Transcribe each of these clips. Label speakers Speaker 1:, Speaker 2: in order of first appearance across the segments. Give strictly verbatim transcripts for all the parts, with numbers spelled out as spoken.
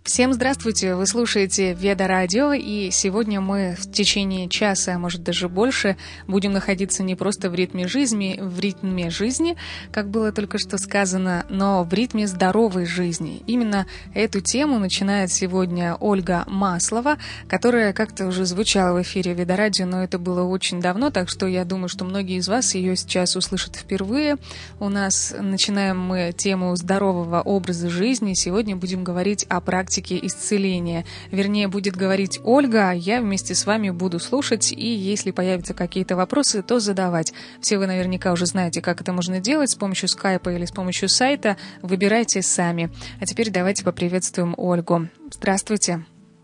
Speaker 1: Всем здравствуйте! Вы слушаете Веда Радио, и сегодня мы в течение часа, а может даже больше, будем находиться не просто в ритме жизни, в ритме жизни, как было только что сказано, но в ритме здоровой жизни. Именно эту тему начинает сегодня Ольга Маслова, которая как-то уже звучала в эфире Веда Радио, но это было очень давно, так что я думаю, что многие из вас ее сейчас услышат впервые. У нас начинаем мы тему здорового образа жизни. Сегодня будем говорить о практике исцеления. Вернее, будет говорить Ольга, а я вместе с вами буду слушать, и если появятся какие-то вопросы, то задавать. Все вы наверняка уже знаете, как это можно делать с помощью скайпа или с помощью сайта. Выбирайте сами. А теперь давайте поприветствуем Ольгу. Здравствуйте.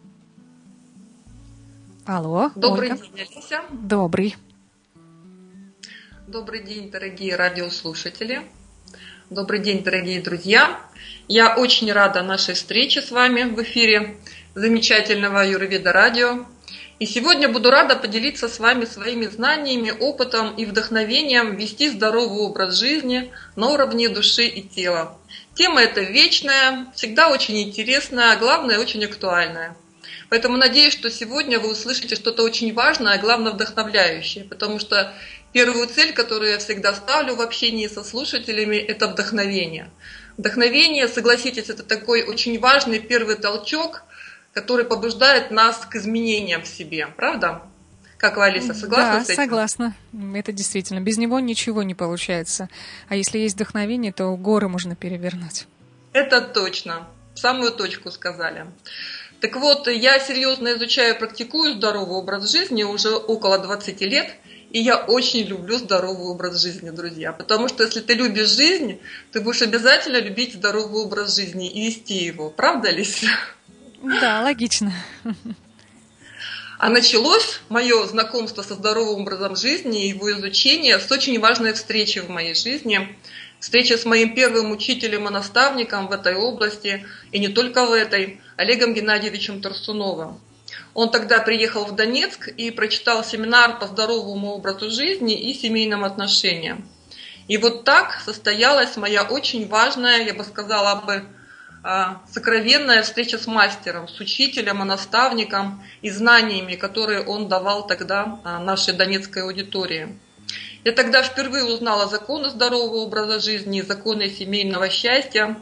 Speaker 1: Алло,
Speaker 2: Добрый
Speaker 1: Ольга.
Speaker 2: день, Алися.
Speaker 1: Добрый.
Speaker 2: Добрый день, дорогие радиослушатели. Добрый день, дорогие друзья. Я очень рада нашей встрече с вами в эфире замечательного Аюрведа Радио. И сегодня буду рада поделиться с вами своими знаниями, опытом и вдохновением вести здоровый образ жизни на уровне души и тела. Тема эта вечная, всегда очень интересная, а главное, очень актуальная. Поэтому надеюсь, что сегодня вы услышите что-то очень важное, а главное вдохновляющее, потому что первую цель, которую я всегда ставлю в общении со слушателями, это вдохновение. Вдохновение, согласитесь, это такой очень важный первый толчок, который побуждает нас к изменениям в себе, правда? Как вы, Алиса, согласна
Speaker 1: да,
Speaker 2: с этим?
Speaker 1: Согласна. Это действительно. Без него ничего не получается. А если есть вдохновение, то горы можно перевернуть.
Speaker 2: Это точно. Самую точку сказали. Так вот, я серьезно изучаю и практикую здоровый образ жизни уже около двадцати лет. И я очень люблю здоровый образ жизни, друзья. Потому что если ты любишь жизнь, ты будешь обязательно любить здоровый образ жизни и вести его. Правда, Лися?
Speaker 1: Да, логично.
Speaker 2: А началось мое знакомство со здоровым образом жизни и его изучение с очень важной встречи в моей жизни. Встреча с моим первым учителем и наставником в этой области, и не только в этой, Олегом Геннадьевичем Торсуновым. Он тогда приехал в Донецк и прочитал семинар по здоровому образу жизни и семейным отношениям. И вот так состоялась моя очень важная, я бы сказала бы, сокровенная встреча с мастером, с учителем и наставником и знаниями, которые он давал тогда нашей донецкой аудитории. Я тогда впервые узнала законы здорового образа жизни, законы семейного счастья.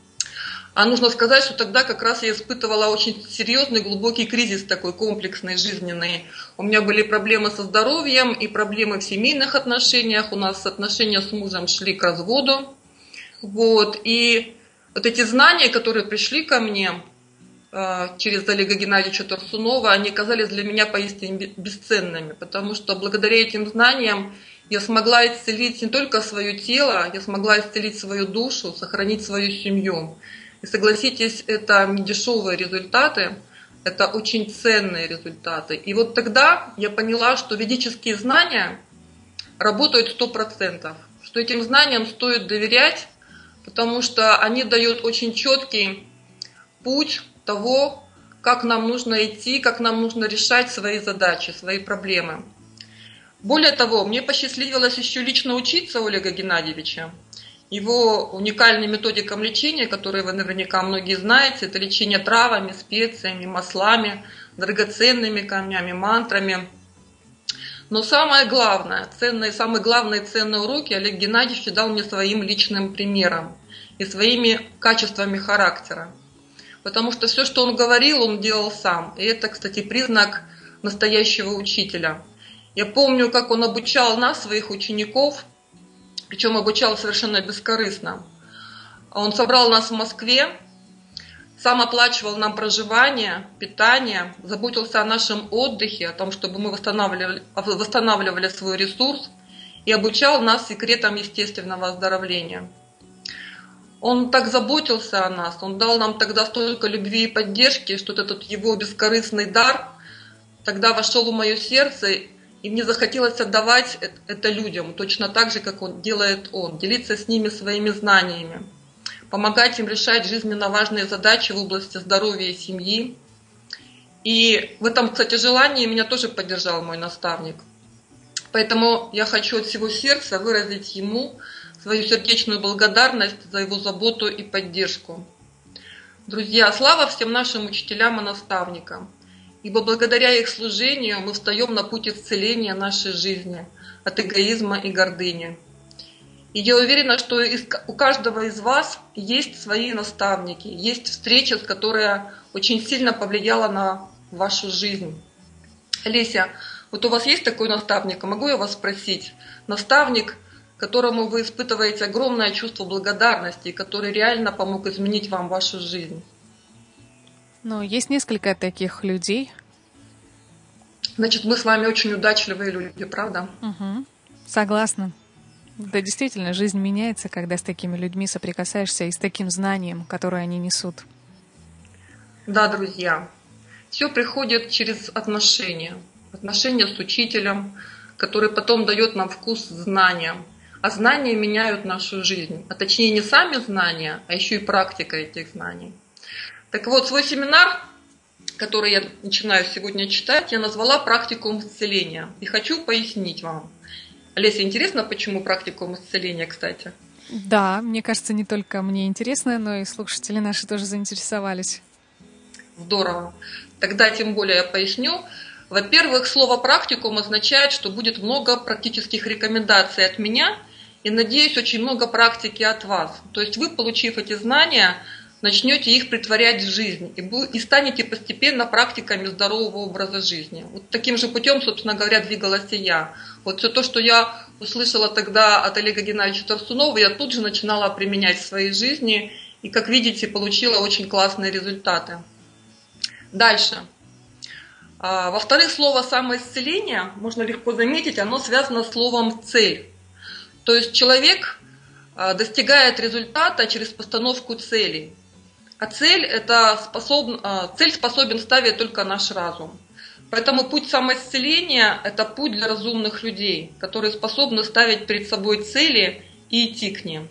Speaker 2: А нужно сказать, что тогда как раз я испытывала очень серьезный, глубокий кризис такой комплексный, жизненный. У меня были проблемы со здоровьем и проблемы в семейных отношениях. У нас отношения с мужем шли к разводу. Вот. И вот эти знания, которые пришли ко мне э, через Олега Геннадьевича Торсунова, они оказались для меня поистине бесценными, потому что благодаря этим знаниям я смогла исцелить не только свое тело, я смогла исцелить свою душу, сохранить свою семью. И согласитесь, это не дешевые результаты, это очень ценные результаты. И вот тогда я поняла, что ведические знания работают сто процентов, что этим знаниям стоит доверять, потому что они дают очень четкий путь того, как нам нужно идти, как нам нужно решать свои задачи, свои проблемы. Более того, мне посчастливилось еще лично учиться у Олега Геннадьевича. Его уникальным методикам лечения, которые вы наверняка многие знаете, это лечение травами, специями, маслами, драгоценными камнями, мантрами. Но самое главное, ценные, самые главные ценные уроки Олег Геннадьевич дал мне своим личным примером и своими качествами характера. Потому что все, что он говорил, он делал сам. И это, кстати, признак настоящего учителя. Я помню, как он обучал нас, своих учеников, причем обучал совершенно бескорыстно. Он собрал нас в Москве, сам оплачивал нам проживание, питание, заботился о нашем отдыхе, о том, чтобы мы восстанавливали, восстанавливали свой ресурс, и обучал нас секретам естественного оздоровления. Он так заботился о нас, он дал нам тогда столько любви и поддержки, что этот его бескорыстный дар тогда вошел в мое сердце, и мне захотелось отдавать это людям, точно так же, как он делает он, делиться с ними своими знаниями, помогать им решать жизненно важные задачи в области здоровья и семьи. И в этом, кстати, желании меня тоже поддержал мой наставник. Поэтому я хочу от всего сердца выразить ему свою сердечную благодарность за его заботу и поддержку. Друзья, слава всем нашим учителям и наставникам, ибо благодаря их служению мы встаем на путь исцеления нашей жизни от эгоизма и гордыни. И я уверена, что у каждого из вас есть свои наставники, есть встреча, которая очень сильно повлияла на вашу жизнь. Олеся, вот у вас есть такой наставник? Могу я вас спросить? Наставник, которому вы испытываете огромное чувство благодарности, который реально помог изменить вам вашу жизнь?
Speaker 1: Ну, есть несколько таких людей.
Speaker 2: Значит, мы с вами очень удачливые люди, правда?
Speaker 1: Угу. Согласна. Да, действительно, жизнь меняется, когда с такими людьми соприкасаешься и с таким знанием, которое они несут.
Speaker 2: Да, друзья, все приходит через отношения. Отношения с учителем, который потом дает нам вкус знания. А знания меняют нашу жизнь. А точнее не сами знания, а еще и практика этих знаний. Так вот, свой семинар, который я начинаю сегодня читать, я назвала «Практикум исцеления». И хочу пояснить вам. Олеся, интересно, почему практикум исцеления, кстати?
Speaker 1: Да, мне кажется, не только мне интересно, но и слушатели наши тоже заинтересовались.
Speaker 2: Здорово. Тогда тем более я поясню. Во-первых, слово «практикум» означает, что будет много практических рекомендаций от меня и, надеюсь, очень много практики от вас. То есть вы, получив эти знания, начнете их притворять в жизнь и станете постепенно практиками здорового образа жизни. Вот таким же путем, собственно говоря, двигалась и я. Вот все то, что я услышала тогда от Олега Геннадьевича Торсунова, я тут же начинала применять в своей жизни и, как видите, получила очень классные результаты. Дальше. Во-вторых, слово «самоисцеление», можно легко заметить, оно связано с словом «цель». То есть человек достигает результата через постановку целей. А цель, это способ... цель способен ставить только наш разум. Поэтому путь самоисцеления – это путь для разумных людей, которые способны ставить перед собой цели и идти к ним.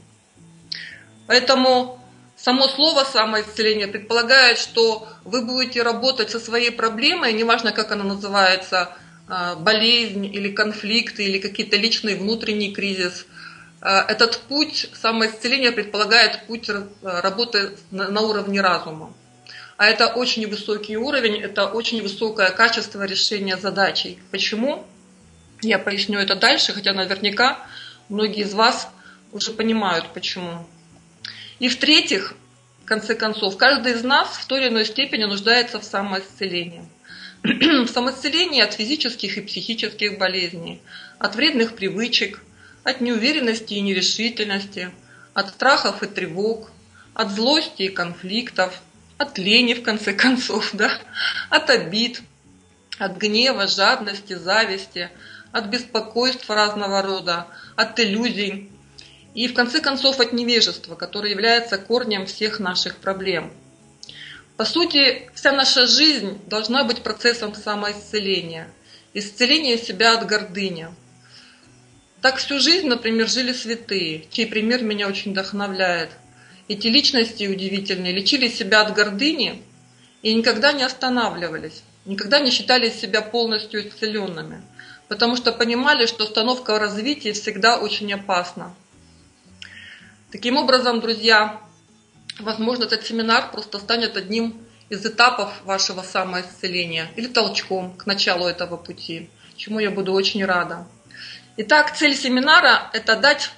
Speaker 2: Поэтому само слово «самоисцеление» предполагает, что вы будете работать со своей проблемой, неважно, как она называется, болезнь или конфликт, или какие-то личный внутренний кризис. Этот путь самоисцеления предполагает путь работы на уровне разума. А это очень высокий уровень, это очень высокое качество решения задачей. Почему? Я поясню это дальше, хотя наверняка многие из вас уже понимают, почему. И в-третьих, в конце концов, каждый из нас в той или иной степени нуждается в самоисцелении. В самоисцелении от физических и психических болезней, от вредных привычек, от неуверенности и нерешительности, от страхов и тревог, от злости и конфликтов, от лени, в конце концов, да, от обид, от гнева, жадности, зависти, от беспокойств разного рода, от иллюзий и, в конце концов, от невежества, которое является корнем всех наших проблем. По сути, вся наша жизнь должна быть процессом самоисцеления, исцеления себя от гордыни. Так всю жизнь, например, жили святые, чей пример меня очень вдохновляет. Эти личности удивительные лечили себя от гордыни и никогда не останавливались, никогда не считали себя полностью исцеленными, потому что понимали, что остановка в развитии всегда очень опасна. Таким образом, друзья, возможно, этот семинар просто станет одним из этапов вашего самоисцеления или толчком к началу этого пути, чему я буду очень рада. Итак, цель семинара – это дать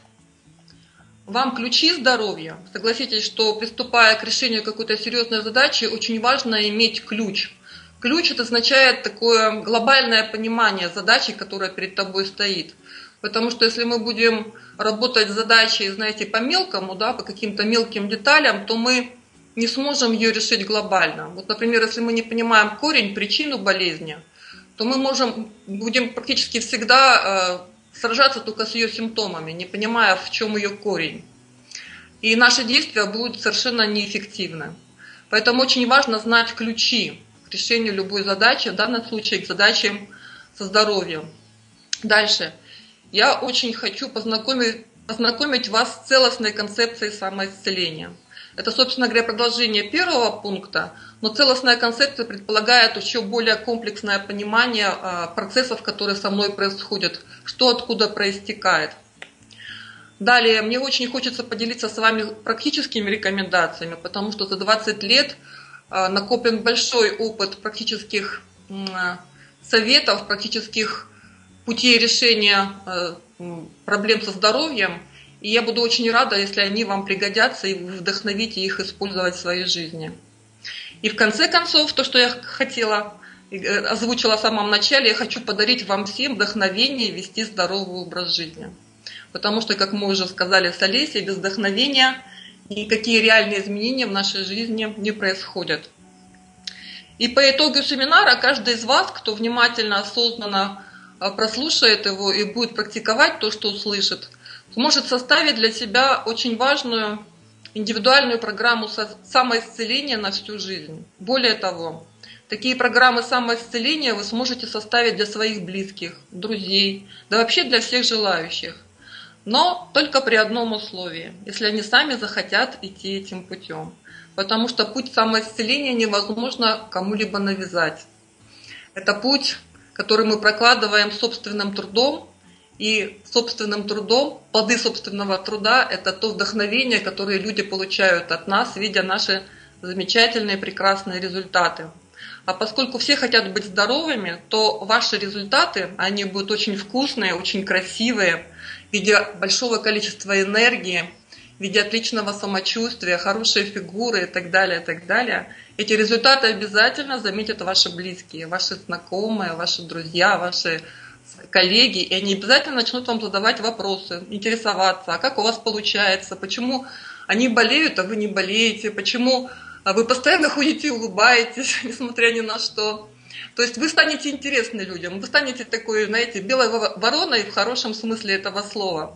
Speaker 2: вам ключи здоровья. Согласитесь, что приступая к решению какой-то серьезной задачи, очень важно иметь ключ. Ключ – это означает такое глобальное понимание задачи, которая перед тобой стоит. Потому что если мы будем работать с задачей, знаете, по мелкому, да, по каким-то мелким деталям, то мы не сможем ее решить глобально. Вот, например, если мы не понимаем корень, причину болезни, то мы можем, будем практически всегда э, сражаться только с ее симптомами, не понимая, в чем ее корень. И наши действия будут совершенно неэффективны. Поэтому очень важно знать ключи к решению любой задачи, в данном случае к задачам со здоровьем. Дальше. Я очень хочу познакомить, познакомить вас с целостной концепцией самоисцеления. Это, собственно говоря, продолжение первого пункта, но целостная концепция предполагает еще более комплексное понимание процессов, которые со мной происходят, что откуда проистекает. Далее, мне очень хочется поделиться с вами практическими рекомендациями, потому что за двадцать лет накоплен большой опыт практических советов, практических путей решения проблем со здоровьем. И я буду очень рада, если они вам пригодятся и вы вдохновите их использовать в своей жизни. И в конце концов, то, что я хотела, озвучила в самом начале, я хочу подарить вам всем вдохновение вести здоровый образ жизни. Потому что, как мы уже сказали с Олесей, без вдохновения никакие реальные изменения в нашей жизни не происходят. И по итогу семинара каждый из вас, кто внимательно, осознанно прослушает его и будет практиковать то, что услышит, сможет составить для себя очень важную индивидуальную программу самоисцеления на всю жизнь. Более того, такие программы самоисцеления вы сможете составить для своих близких, друзей, да вообще для всех желающих. Но только при одном условии, если они сами захотят идти этим путем. Потому что путь самоисцеления невозможно кому-либо навязать. Это путь, который мы прокладываем собственным трудом, и собственным трудом, плоды собственного труда – это то вдохновение, которое люди получают от нас, видя наши замечательные, прекрасные результаты. А поскольку все хотят быть здоровыми, то ваши результаты, они будут очень вкусные, очень красивые, в виде большого количества энергии, в виде отличного самочувствия, хорошей фигуры и так далее, и так далее. Эти результаты обязательно заметят ваши близкие, ваши знакомые, ваши друзья, ваши коллеги, и они обязательно начнут вам задавать вопросы, интересоваться, а как у вас получается, почему они болеют, а вы не болеете, почему вы постоянно ходите и улыбаетесь, несмотря ни на что. То есть вы станете интересны людям, вы станете такой, знаете, белой вороной в хорошем смысле этого слова.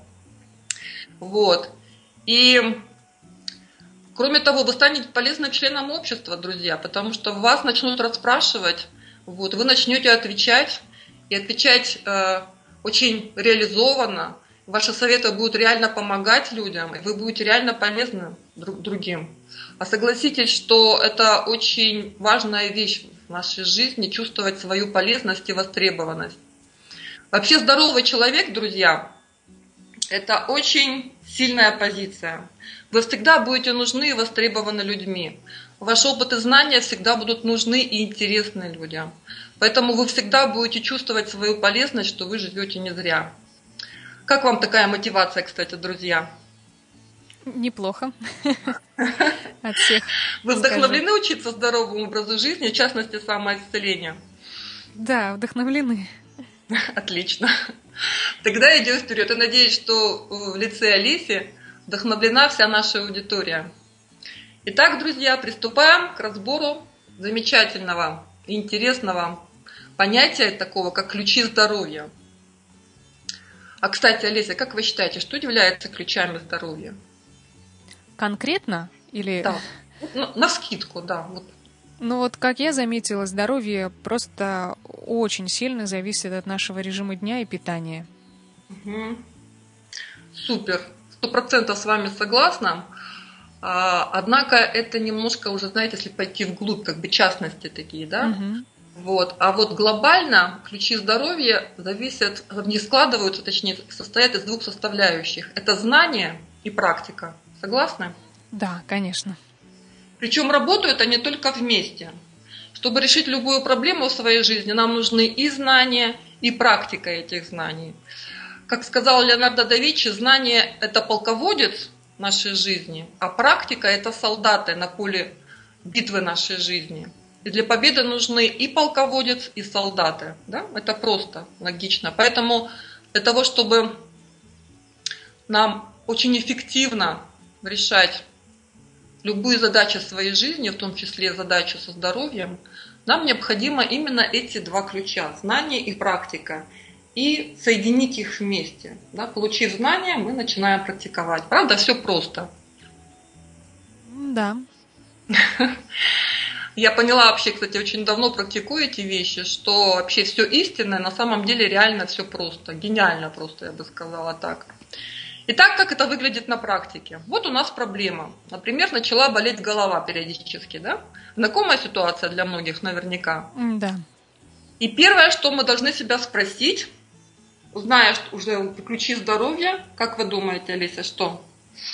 Speaker 2: Вот. И кроме того, вы станете полезным членом общества, друзья, потому что вас начнут расспрашивать, вот, вы начнете отвечать, и отвечать э, очень реализованно. Ваши советы будут реально помогать людям, и вы будете реально полезны друг другим. А согласитесь, что это очень важная вещь в нашей жизни, чувствовать свою полезность и востребованность. Вообще здоровый человек, друзья, это очень сильная позиция. Вы всегда будете нужны и востребованы людьми. Ваш опыт и знания всегда будут нужны и интересны людям. Поэтому вы всегда будете чувствовать свою полезность, что вы живете не зря. Как вам такая мотивация, кстати, друзья?
Speaker 1: Неплохо. От всех.
Speaker 2: Вы вдохновлены учиться здоровому образу жизни, в частности, самоисцелению?
Speaker 1: Да, вдохновлены.
Speaker 2: Отлично. Тогда идем вперед. Я надеюсь, что в лице Олеси вдохновлена вся наша аудитория. Итак, друзья, приступаем к разбору замечательного и интересного понятия такого, как ключи здоровья. А, кстати, Олеся, как вы считаете, что является ключами здоровья?
Speaker 1: Конкретно? Или...
Speaker 2: Да, ну, навскидку, да. Вот.
Speaker 1: Ну вот, как я заметила, здоровье просто очень сильно зависит от нашего режима дня и питания.
Speaker 2: Угу. Супер. Сто процентов с вами согласна. А, однако это немножко уже, знаете, если пойти вглубь, как бы частности такие, да?
Speaker 1: Угу.
Speaker 2: Вот. А вот глобально ключи здоровья зависят, не складываются, точнее, состоят из двух составляющих. Это знание и практика. Согласны?
Speaker 1: Да, конечно.
Speaker 2: Причем работают они только вместе. Чтобы решить любую проблему в своей жизни, нам нужны и знания, и практика этих знаний. Как сказал Леонардо да Винчи, знание – это полководец нашей жизни, а практика – это солдаты на поле битвы нашей жизни. И для победы нужны и полководец, и солдаты. Да? Это просто логично. Поэтому для того, чтобы нам очень эффективно решать любые задачи в своей жизни, в том числе задачу со здоровьем, нам необходимо именно эти два ключа – знание и практика. И соединить их вместе. Да? Получив знания, мы начинаем практиковать. Правда, все просто.
Speaker 1: Да.
Speaker 2: Я поняла вообще, кстати, очень давно практикую эти вещи, что вообще все истинное, на самом деле реально все просто. Гениально просто, я бы сказала так. Итак, как это выглядит на практике? Вот у нас проблема. Например, начала болеть голова периодически, да? Знакомая ситуация для многих наверняка.
Speaker 1: Да.
Speaker 2: И первое, что мы должны себя спросить, зная что уже ключи здоровья, как вы думаете, Олеся, что?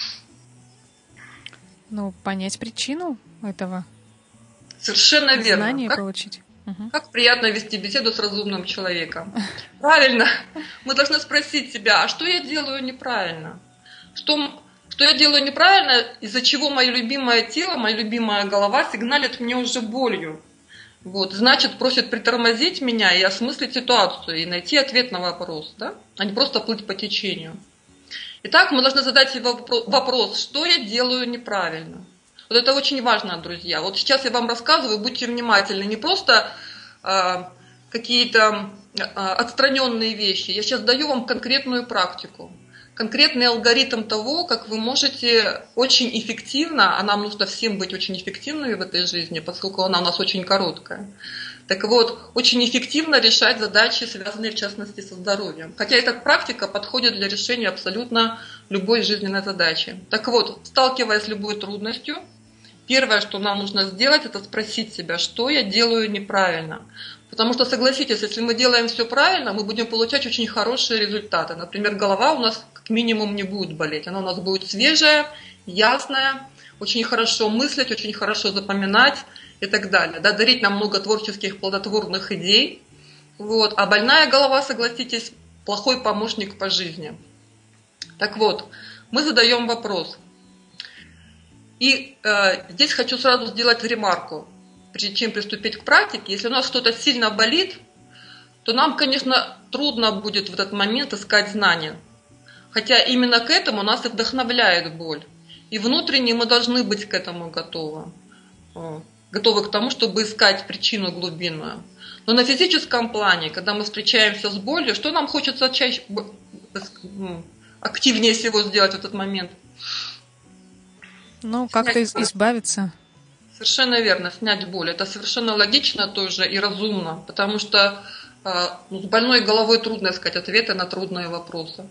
Speaker 1: Ну, понять причину этого.
Speaker 2: Совершенно верно.
Speaker 1: Знание
Speaker 2: как,
Speaker 1: получить. Угу.
Speaker 2: Как приятно вести беседу с разумным человеком. Правильно. Мы должны спросить себя, а что я делаю неправильно? Что, что я делаю неправильно, из-за чего мое любимое тело, моя любимая голова сигналит мне уже болью. Вот, значит, просит притормозить меня и осмыслить ситуацию, и найти ответ на вопрос, да? А не просто плыть по течению. Итак, мы должны задать себе вопрос, что я делаю неправильно. Вот это очень важно, друзья. Вот сейчас я вам рассказываю, будьте внимательны, не просто э, какие-то э, отстраненные вещи. Я сейчас даю вам конкретную практику, конкретный алгоритм того, как вы можете очень эффективно, а нам нужно всем быть очень эффективными в этой жизни, поскольку она у нас очень короткая. Так вот, очень эффективно решать задачи, связанные в частности со здоровьем. Хотя эта практика подходит для решения абсолютно любой жизненной задачи. Так вот, сталкиваясь с любой трудностью, первое, что нам нужно сделать, это спросить себя, что я делаю неправильно. Потому что, согласитесь, если мы делаем все правильно, мы будем получать очень хорошие результаты. Например, голова у нас как минимум не будет болеть. Она у нас будет свежая, ясная, очень хорошо мыслить, очень хорошо запоминать и так далее. Да, дарить нам много творческих, плодотворных идей. Вот. А больная голова, согласитесь, плохой помощник по жизни. Так вот, мы задаем вопрос. И э, здесь хочу сразу сделать ремарку, прежде чем приступить к практике. Если у нас что-то сильно болит, то нам, конечно, трудно будет в этот момент искать знания. Хотя именно к этому нас и вдохновляет боль. И внутренне мы должны быть к этому готовы. Готовы к тому, чтобы искать причину глубинную. Но на физическом плане, когда мы встречаемся с болью, что нам хочется чаще, активнее всего сделать в этот момент?
Speaker 1: Ну, как-то из- избавиться.
Speaker 2: Совершенно верно, снять боль. Это совершенно логично тоже и разумно, потому что э, ну, с больной головой трудно искать ответы на трудные вопросы.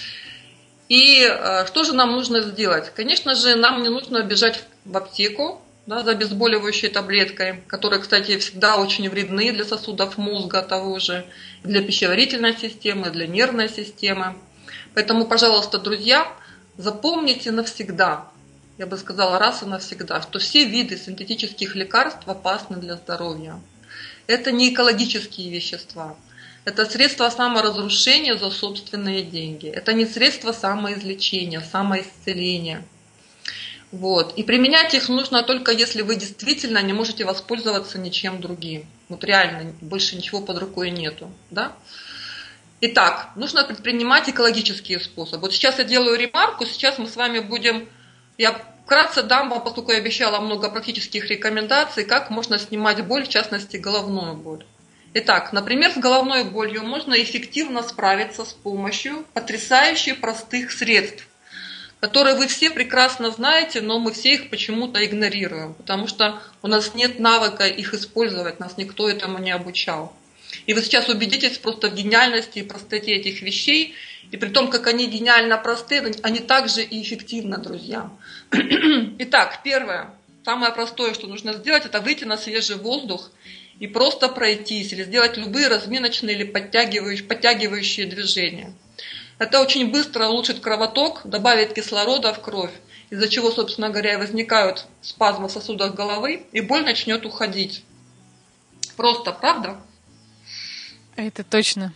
Speaker 2: И э, что же нам нужно сделать? Конечно же, нам не нужно бежать в аптеку, да, за обезболивающей таблеткой, которые, кстати, всегда очень вредны для сосудов мозга того же, для пищеварительной системы, для нервной системы. Поэтому, пожалуйста, друзья, запомните навсегда, я бы сказала раз и навсегда, что все виды синтетических лекарств опасны для здоровья. Это не экологические вещества. Это средства саморазрушения за собственные деньги. Это не средства самоизлечения, самоисцеления. Вот. И применять их нужно только если вы действительно не можете воспользоваться ничем другим. Вот реально больше ничего под рукой нету. Да? Итак, нужно предпринимать экологические способы. Вот сейчас я делаю ремарку, сейчас мы с вами будем... Я вкратце дам вам, поскольку я обещала много практических рекомендаций, как можно снимать боль, в частности головную боль. Итак, например, с головной болью можно эффективно справиться с помощью потрясающе простых средств, которые вы все прекрасно знаете, но мы все их почему-то игнорируем, потому что у нас нет навыка их использовать, нас никто этому не обучал. И вы сейчас убедитесь просто в гениальности и простоте этих вещей, и при том, как они гениально просты, они также и эффективны, друзья. Итак, первое, самое простое, что нужно сделать, это выйти на свежий воздух и просто пройтись, или сделать любые разминочные или подтягивающие, подтягивающие движения. Это очень быстро улучшит кровоток, добавит кислорода в кровь, из-за чего, собственно говоря, возникают спазмы в сосудах головы, и боль начнет уходить. Просто, правда?
Speaker 1: Это точно.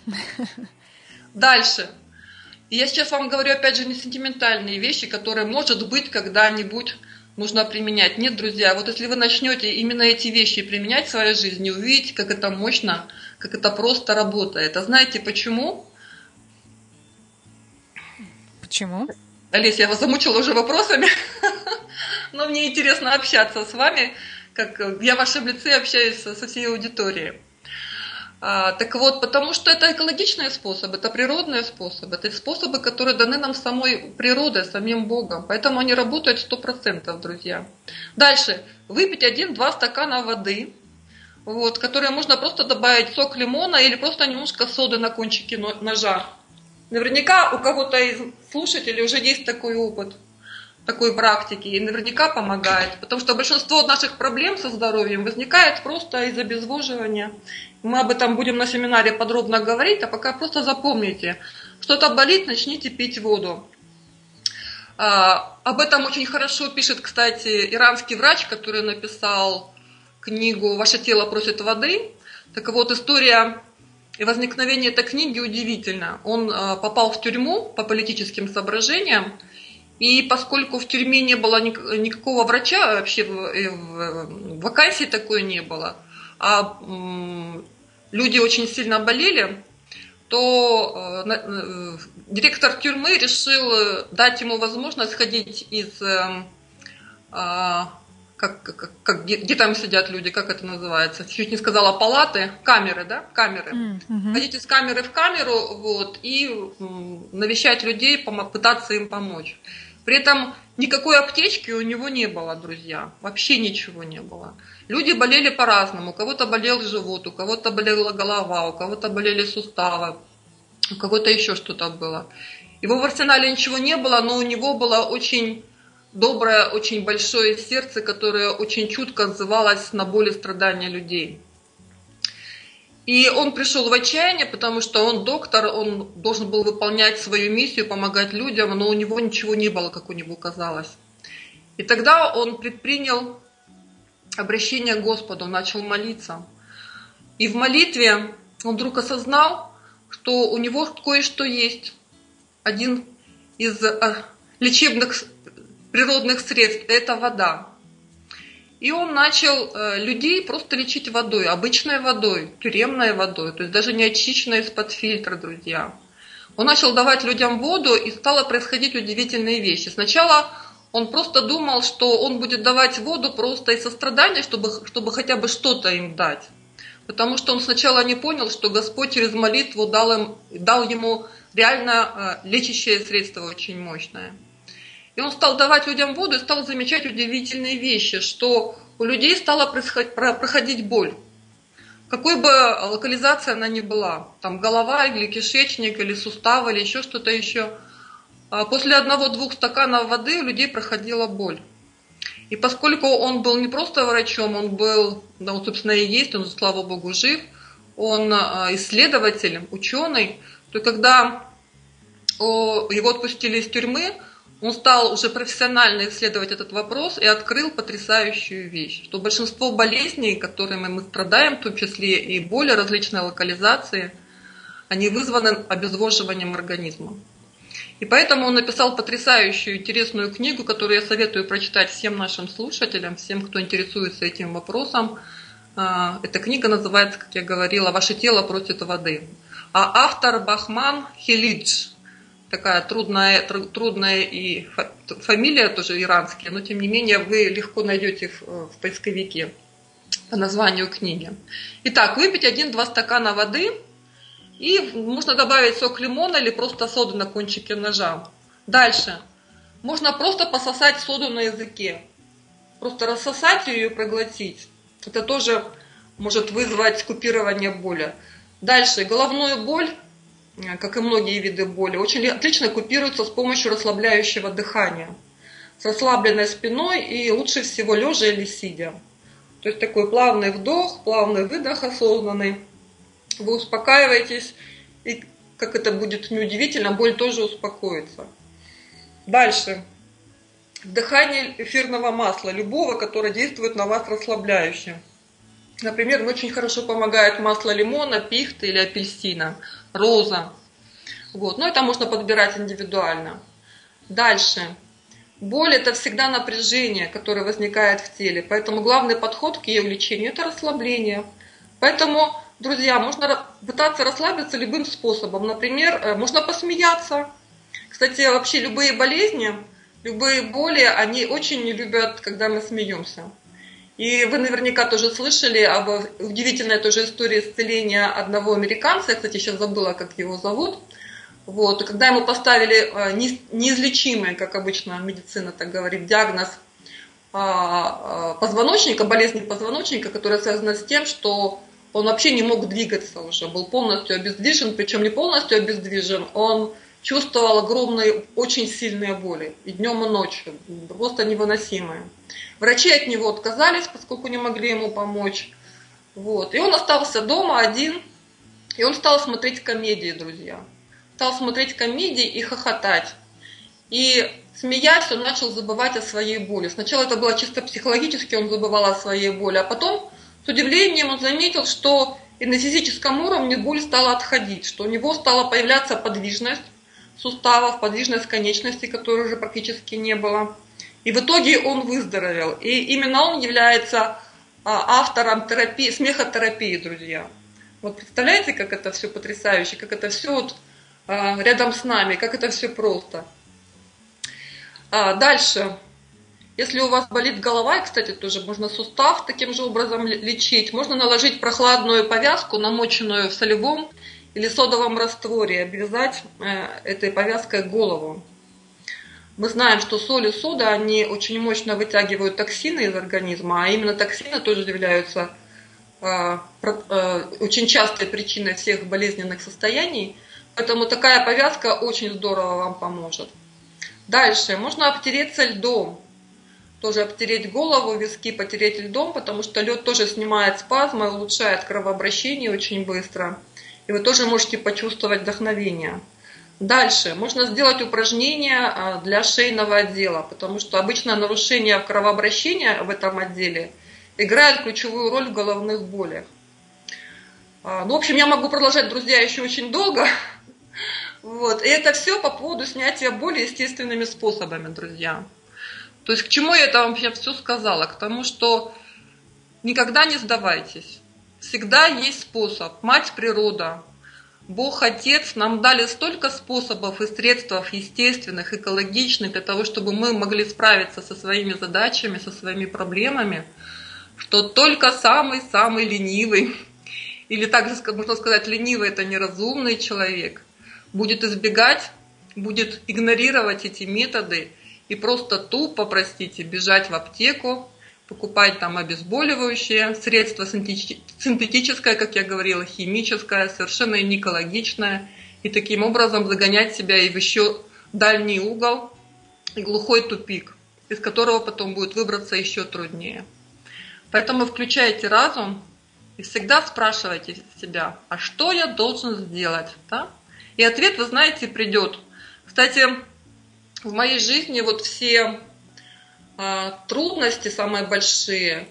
Speaker 2: Дальше. И я сейчас вам говорю, опять же, не сентиментальные вещи, которые, может быть, когда-нибудь нужно применять. Нет, друзья, вот если вы начнете именно эти вещи применять в своей жизни, увидите, как это мощно, как это просто работает. А знаете почему?
Speaker 1: Почему?
Speaker 2: Олеся, я вас замучила уже вопросами, но мне интересно общаться с вами, как я в вашем лице общаюсь со всей аудиторией. А, так вот, потому что это экологичные способы, это природные способы, это способы, которые даны нам самой природой, самим Богом, поэтому они работают сто процентов, друзья. Дальше, выпить один-два стакана воды, вот, которые можно просто добавить сок лимона или просто немножко соды на кончике ножа. Наверняка у кого-то из слушателей уже есть такой опыт. такой практики и наверняка помогает, потому что большинство наших проблем со здоровьем возникает просто из обезвоживания. Мы об этом будем на семинаре подробно говорить, а пока просто запомните, что-то болит, начните пить воду. А, об этом очень хорошо пишет, кстати, иранский врач, который написал книгу «Ваше тело просит воды». Так вот, история и возникновение этой книги удивительна. Он а, попал в тюрьму по политическим соображениям, и поскольку в тюрьме не было никакого врача, вообще вакансии такой не было, а люди очень сильно болели, то директор тюрьмы решил дать ему возможность сходить из, как, как, как, где, где там сидят люди, как это называется, чуть не сказала палаты, камеры, да, камеры. Mm-hmm. Ходить из камеры в камеру, вот, и навещать людей, пытаться им помочь. При этом никакой аптечки у него не было, друзья. Вообще ничего не было. Люди болели по-разному. У кого-то болел живот, у кого-то болела голова, у кого-то болели суставы, у кого-то еще что-то было. Его в арсенале ничего не было, но у него было очень доброе, очень большое сердце, которое очень чутко отзывалось на боли и страдания людей. И он пришел в отчаяние, потому что он доктор, он должен был выполнять свою миссию, помогать людям, но у него ничего не было, как у него казалось. И тогда он предпринял обращение к Господу, начал молиться. И в молитве он вдруг осознал, что у него кое-что есть. Один из лечебных природных средств – это вода. И он начал людей просто лечить водой, обычной водой, тюремной водой, то есть даже не очищенной из-под фильтра, друзья. Он начал давать людям воду, и стало происходить удивительные вещи. Сначала он просто думал, что он будет давать воду просто из сострадания, чтобы, чтобы хотя бы что-то им дать. Потому что он сначала не понял, что Господь через молитву дал, им, дал ему реально лечащее средство очень мощное. И он стал давать людям воду и стал замечать удивительные вещи, что у людей стала проходить боль. Какой бы локализация она ни была, там голова или кишечник, или суставы, или еще что-то еще, после одного-двух стаканов воды у людей проходила боль. И поскольку он был не просто врачом, он был, да, он, собственно, и есть, он, слава Богу, жив, он исследователь, ученый, то когда его отпустили из тюрьмы, он стал уже профессионально исследовать этот вопрос и открыл потрясающую вещь, что большинство болезней, которыми мы страдаем, в том числе и боли различной локализации, они вызваны обезвоживанием организма. И поэтому он написал потрясающую, интересную книгу, которую я советую прочитать всем нашим слушателям, всем, кто интересуется этим вопросом. Эта книга называется, как я говорила, «Ваше тело просит воды». А автор Бахман Хелидж. Такая трудная, трудная и фамилия тоже иранская, но тем не менее вы легко найдете в, в поисковике по названию книги. Итак, выпить один-два стакана воды, и можно добавить сок лимона или просто соду на кончике ножа. Дальше. Можно просто пососать соду на языке. Просто рассосать ее и проглотить. Это тоже может вызвать купирование боли. Дальше. Головную боль, как и многие виды боли, очень отлично купируются с помощью расслабляющего дыхания. С расслабленной спиной и лучше всего лежа или сидя. То есть такой плавный вдох, плавный выдох осознанный. Вы успокаиваетесь, и, как это будет неудивительно, боль тоже успокоится. Дальше. Вдыхание эфирного масла, любого, которое действует на вас расслабляюще. Например, очень хорошо помогает масло лимона, пихты или апельсина, роза. Вот. Но это можно подбирать индивидуально. Дальше. Боль – это всегда напряжение, которое возникает в теле. Поэтому главный подход к ее лечению – это расслабление. Поэтому, друзья, можно пытаться расслабиться любым способом. Например, можно посмеяться. Кстати, вообще любые болезни, любые боли, они очень не любят, когда мы смеемся. И вы наверняка тоже слышали об удивительной тоже истории исцеления одного американца. Я, кстати, сейчас забыла, как его зовут. Вот. И когда ему поставили неизлечимый, как обычно медицина так говорит, диагноз позвоночника, болезни позвоночника, которая связана с тем, что он вообще не мог двигаться уже, был полностью обездвижен, причем не полностью обездвижен, он чувствовал огромные, очень сильные боли. И днем, и ночью. Просто невыносимые. Врачи от него отказались, поскольку не могли ему помочь. Вот. И он остался дома один. И он стал смотреть комедии, друзья. Стал смотреть комедии и хохотать. И смеясь, он начал забывать о своей боли. Сначала это было чисто психологически, он забывал о своей боли. А потом, с удивлением, он заметил, что и на физическом уровне боль стала отходить. Что у него стала появляться подвижность суставов, подвижность конечностей, которой уже практически не было. И в итоге он выздоровел. И именно он является автором терапии, смехотерапии, друзья. Вот представляете, как это все потрясающе, как это все вот рядом с нами, как это все просто. А дальше, если у вас болит голова, и, кстати, тоже можно сустав таким же образом лечить, можно наложить прохладную повязку, намоченную в солевом или содовом растворе, обвязать этой повязкой голову. Мы знаем, что соль и сода, они очень мощно вытягивают токсины из организма, а именно токсины тоже являются э, э, очень частой причиной всех болезненных состояний. Поэтому такая повязка очень здорово вам поможет. Дальше. Можно обтереться льдом. Тоже обтереть голову, виски потереть льдом, потому что лед тоже снимает спазмы, улучшает кровообращение очень быстро. И вы тоже можете почувствовать вдохновение. Дальше. Можно сделать упражнения для шейного отдела, потому что обычно нарушение кровообращения в этом отделе играет ключевую роль в головных болях. Ну, в общем, я могу продолжать, друзья, еще очень долго. Вот. И это все по поводу снятия боли естественными способами, друзья. То есть к чему я это вам сейчас все сказала? К тому, что никогда не сдавайтесь. Всегда есть способ. Мать природа, Бог Отец нам дали столько способов и средств естественных, экологичных, для того, чтобы мы могли справиться со своими задачами, со своими проблемами, что только самый-самый ленивый, или также можно сказать, ленивый – это неразумный человек, будет избегать, будет игнорировать эти методы и просто тупо, простите, бежать в аптеку, покупать там обезболивающие, средства синтетическое, как я говорила, химическое, совершенно не экологичное, и таким образом загонять себя и в еще дальний угол и глухой тупик, из которого потом будет выбраться еще труднее. Поэтому включайте разум и всегда спрашивайте себя, а что я должен сделать? Да? И ответ, вы знаете, придет. Кстати, в моей жизни вот все трудности самые большие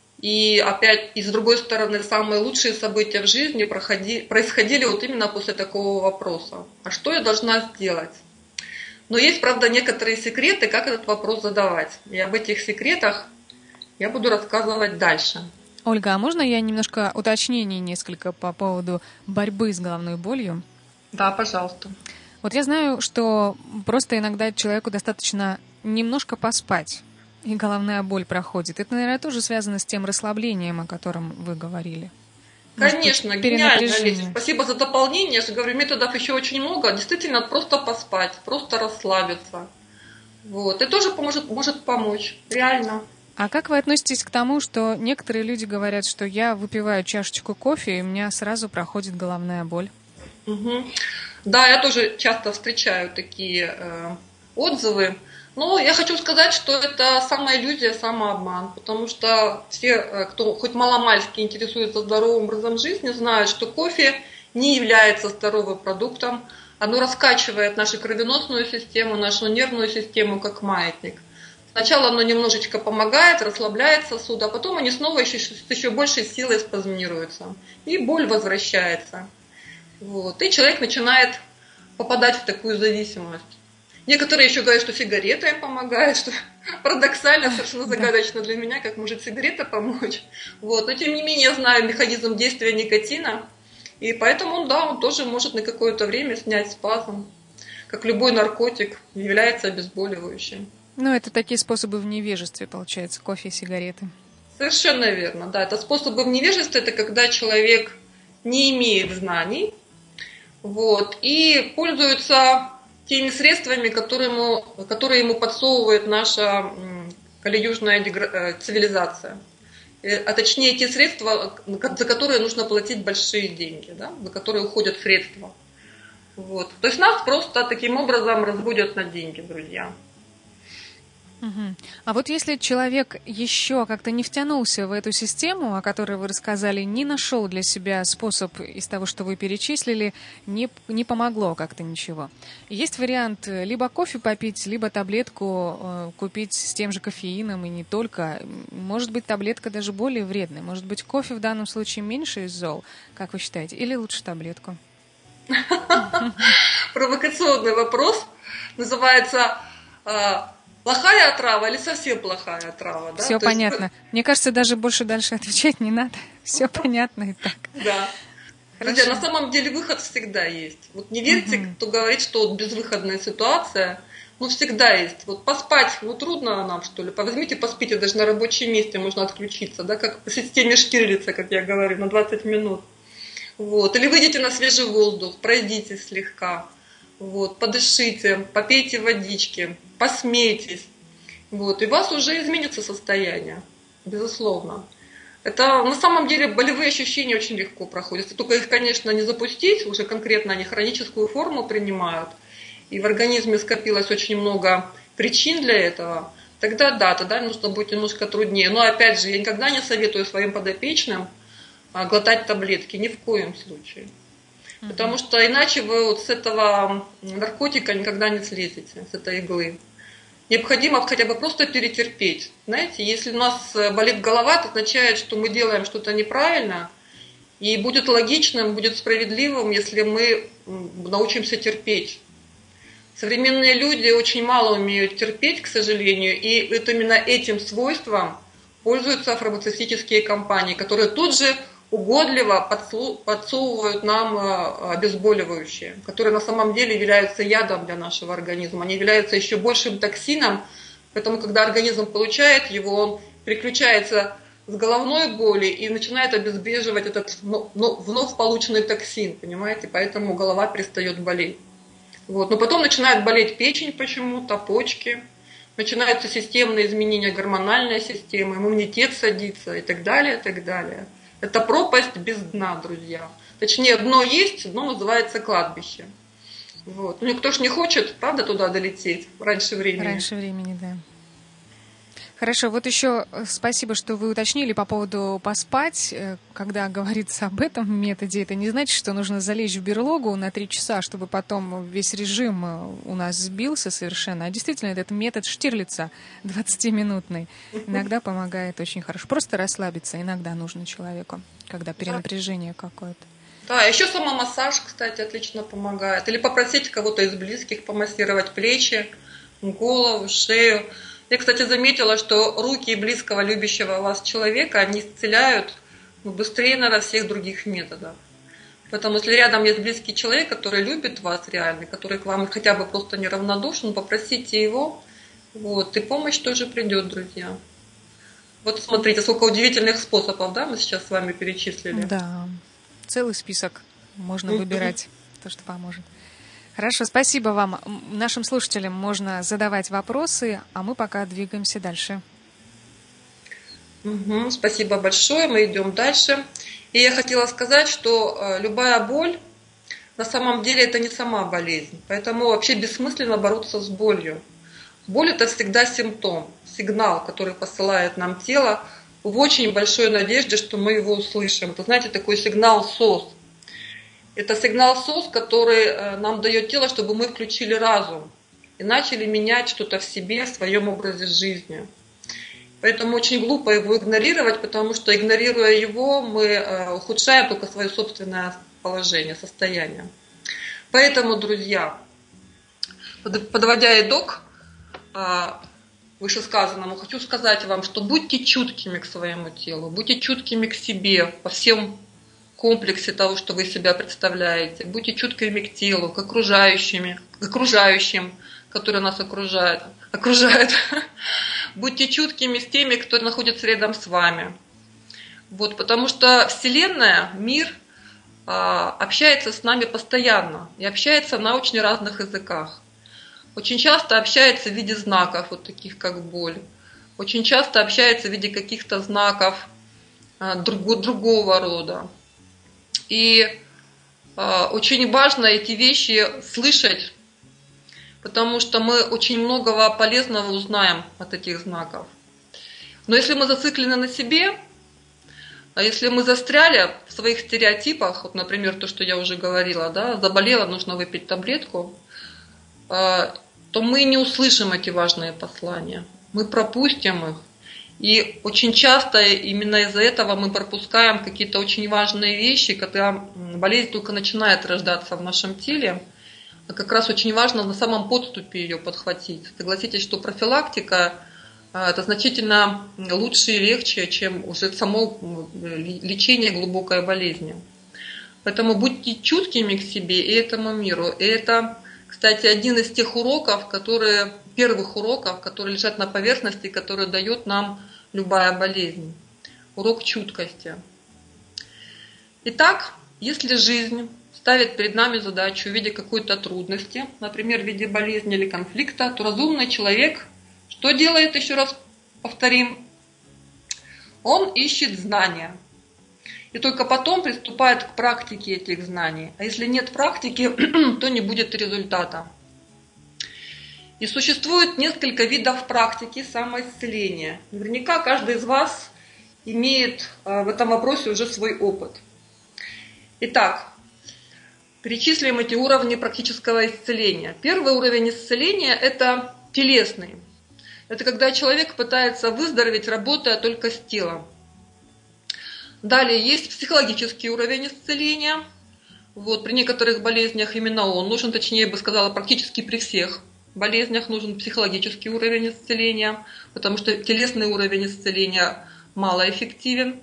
Speaker 2: и опять и с другой стороны самые лучшие события в жизни проходи, происходили вот именно после такого вопроса. А что я должна сделать? Но есть, правда, некоторые секреты, как этот вопрос задавать. И об этих секретах я буду рассказывать дальше.
Speaker 1: Ольга, а можно я немножко уточнений несколько по поводу борьбы с головной болью?
Speaker 2: Да, пожалуйста.
Speaker 1: Вот я знаю, что просто иногда человеку достаточно немножко поспать, и головная боль проходит. Это, наверное, тоже связано с тем расслаблением, о котором вы говорили.
Speaker 2: Конечно, гениально, Леся. Спасибо за дополнение. Я же говорю, методов еще очень много. Действительно, просто поспать, просто расслабиться. Вот. И тоже поможет, может помочь. Реально.
Speaker 1: А как вы относитесь к тому, что некоторые люди говорят, что я выпиваю чашечку кофе, и у меня сразу проходит головная боль?
Speaker 2: Угу. Да, я тоже часто встречаю такие э, отзывы. Но я хочу сказать, что это самоиллюзия, самообман, потому что все, кто хоть маломальски интересуется здоровым образом жизни, знают, что кофе не является здоровым продуктом. Оно раскачивает нашу кровеносную систему, нашу нервную систему, как маятник. Сначала оно немножечко помогает, расслабляет сосуд, а потом они снова еще, с еще большей силой спазмируются. И боль возвращается. Вот. И человек начинает попадать в такую зависимость. Некоторые еще говорят, что сигарета им помогает, что парадоксально, совершенно загадочно для меня, как может сигарета помочь. Вот. Но тем не менее я знаю механизм действия никотина, и поэтому он, да, он тоже может на какое-то время снять спазм, как любой наркотик, является обезболивающим.
Speaker 1: Ну, это такие способы в невежестве, получается, кофе и сигареты.
Speaker 2: Совершенно верно, да. Это способы в невежестве, это когда человек не имеет знаний, вот, и пользуется теми средствами, которые ему, которые ему подсовывает наша калиюжная цивилизация. А точнее, те средства, за которые нужно платить большие деньги, да, за которые уходят средства. Вот. То есть нас просто таким образом разводят на деньги, друзья.
Speaker 1: Угу. А вот если человек еще как-то не втянулся в эту систему, о которой вы рассказали, не нашел для себя способ из того, что вы перечислили, не, не помогло как-то ничего. Есть вариант либо кофе попить, либо таблетку э, купить с тем же кофеином и не только. Может быть, таблетка даже более вредная. Может быть, кофе в данном случае меньше из зол, как вы считаете, или лучше таблетку?
Speaker 2: Провокационный вопрос. Называется... Плохая отрава или совсем плохая отрава? Да?
Speaker 1: Все
Speaker 2: То
Speaker 1: понятно.
Speaker 2: есть...
Speaker 1: Мне кажется, даже больше дальше отвечать не надо. Все понятно и так.
Speaker 2: Да. Друзья, на самом деле выход всегда есть. Вот не верьте, угу. кто говорит, что вот безвыходная ситуация. Ну, всегда есть. Вот поспать, ну, трудно нам, что ли. Возьмите, поспите, даже на рабочем месте можно отключиться, да, как по системе Штирлица, как я говорю, на двадцать минут. Вот. Или выйдите на свежий воздух, пройдитесь слегка. Вот, подышите, попейте водички, посмейтесь. Вот, и у вас уже изменится состояние, безусловно. Это на самом деле болевые ощущения очень легко проходят. Если только их, конечно, не запустить, уже конкретно они хроническую форму принимают, и в организме скопилось очень много причин для этого, тогда да, тогда нужно будет немножко труднее. Но опять же, я никогда не советую своим подопечным глотать таблетки, ни в коем случае. Потому что иначе вы вот с этого наркотика никогда не слезете, с этой иглы. Необходимо хотя бы просто перетерпеть. Знаете, если у нас болит голова, это означает, что мы делаем что-то неправильно. И будет логичным, будет справедливым, если мы научимся терпеть. Современные люди очень мало умеют терпеть, к сожалению. И это именно этим свойством пользуются фармацевтические компании, которые тут же угодливо подсовывают нам обезболивающие, которые на самом деле являются ядом для нашего организма. Они являются еще большим токсином, поэтому когда организм получает его, он переключается с головной боли и начинает обезвреживать этот вновь полученный токсин, понимаете? Поэтому голова перестает болеть. Вот. Но потом начинает болеть печень почему-то, почки, начинаются системные изменения гормональной системы, иммунитет садится и так далее, и так далее. Это пропасть без дна, друзья. Точнее, дно есть, дно называется кладбище. Вот. Ну, никто ж не хочет, правда, туда долететь раньше времени.
Speaker 1: Раньше времени, да. Хорошо, вот еще спасибо, что вы уточнили по поводу поспать. Когда говорится об этом методе, это не значит, что нужно залечь в берлогу на три часа, чтобы потом весь режим у нас сбился совершенно. А действительно, этот метод Штирлица двадцатиминутный иногда помогает очень хорошо. Просто расслабиться иногда нужно человеку, когда перенапряжение какое-то.
Speaker 2: Да, еще самомассаж, кстати, отлично помогает. Или попросить кого-то из близких помассировать плечи, голову, шею. Я, кстати, заметила, что руки близкого, любящего вас человека, они исцеляют быстрее, наверное, всех других методов. Поэтому, если рядом есть близкий человек, который любит вас реально, который к вам хотя бы просто неравнодушен, попросите его, вот, и помощь тоже придет, друзья. Вот смотрите, сколько удивительных способов, да, мы сейчас с вами перечислили.
Speaker 1: Да, целый список можно выбирать, то, что поможет. Хорошо, спасибо вам. Нашим слушателям можно задавать вопросы, а мы пока двигаемся дальше.
Speaker 2: Угу, спасибо большое, мы идем дальше. И я хотела сказать, что любая боль, на самом деле, это не сама болезнь. Поэтому вообще бессмысленно бороться с болью. Боль – это всегда симптом, сигнал, который посылает нам тело в очень большой надежде, что мы его услышим. Это, знаете, такой сигнал СОС. Это сигнал СОС, который нам дает тело, чтобы мы включили разум и начали менять что-то в себе, в своем образе жизни. Поэтому очень глупо его игнорировать, потому что, игнорируя его, мы ухудшаем только свое собственное положение, состояние. Поэтому, друзья, подводя итог вышесказанному, хочу сказать вам, что будьте чуткими к своему телу, будьте чуткими к себе по всем комплексе того, что вы себя представляете. Будьте чуткими к телу, к окружающим, к окружающим, которые нас окружают. окружают. Будьте чуткими с теми, кто находится рядом с вами. Вот, потому что Вселенная, мир а, общается с нами постоянно и общается на очень разных языках. Очень часто общается в виде знаков, вот таких как боль. Очень часто общается в виде каких-то знаков а, друг, другого рода. И очень важно эти вещи слышать, потому что мы очень многого полезного узнаем от этих знаков. Но если мы зациклены на себе, а если мы застряли в своих стереотипах, вот, например, то, что я уже говорила, да, заболела, нужно выпить таблетку, то мы не услышим эти важные послания, мы пропустим их. И очень часто именно из-за этого мы пропускаем какие-то очень важные вещи, когда болезнь только начинает рождаться в нашем теле. А как раз очень важно на самом подступе ее подхватить. Согласитесь, что профилактика – это значительно лучше и легче, чем уже само лечение глубокой болезни. Поэтому будьте чуткими к себе и этому миру. И это, кстати, один из тех уроков, которые, первых уроков, которые лежат на поверхности, которые дает нам любая болезнь. Урок чуткости. Итак, если жизнь ставит перед нами задачу в виде какой-то трудности, например, в виде болезни или конфликта, то разумный человек что делает, еще раз повторим? Он ищет знания. И только потом приступает к практике этих знаний. А если нет практики, то не будет результата. И существует несколько видов практики самоисцеления. Наверняка каждый из вас имеет в этом вопросе уже свой опыт. Итак, перечислим эти уровни практического исцеления. Первый уровень исцеления – это телесный. Это когда человек пытается выздороветь, работая только с телом. Далее есть психологический уровень исцеления. Вот, при некоторых болезнях именно он нужен, точнее, я бы сказала, практически при всех болезнях нужен психологический уровень исцеления, потому что телесный уровень исцеления малоэффективен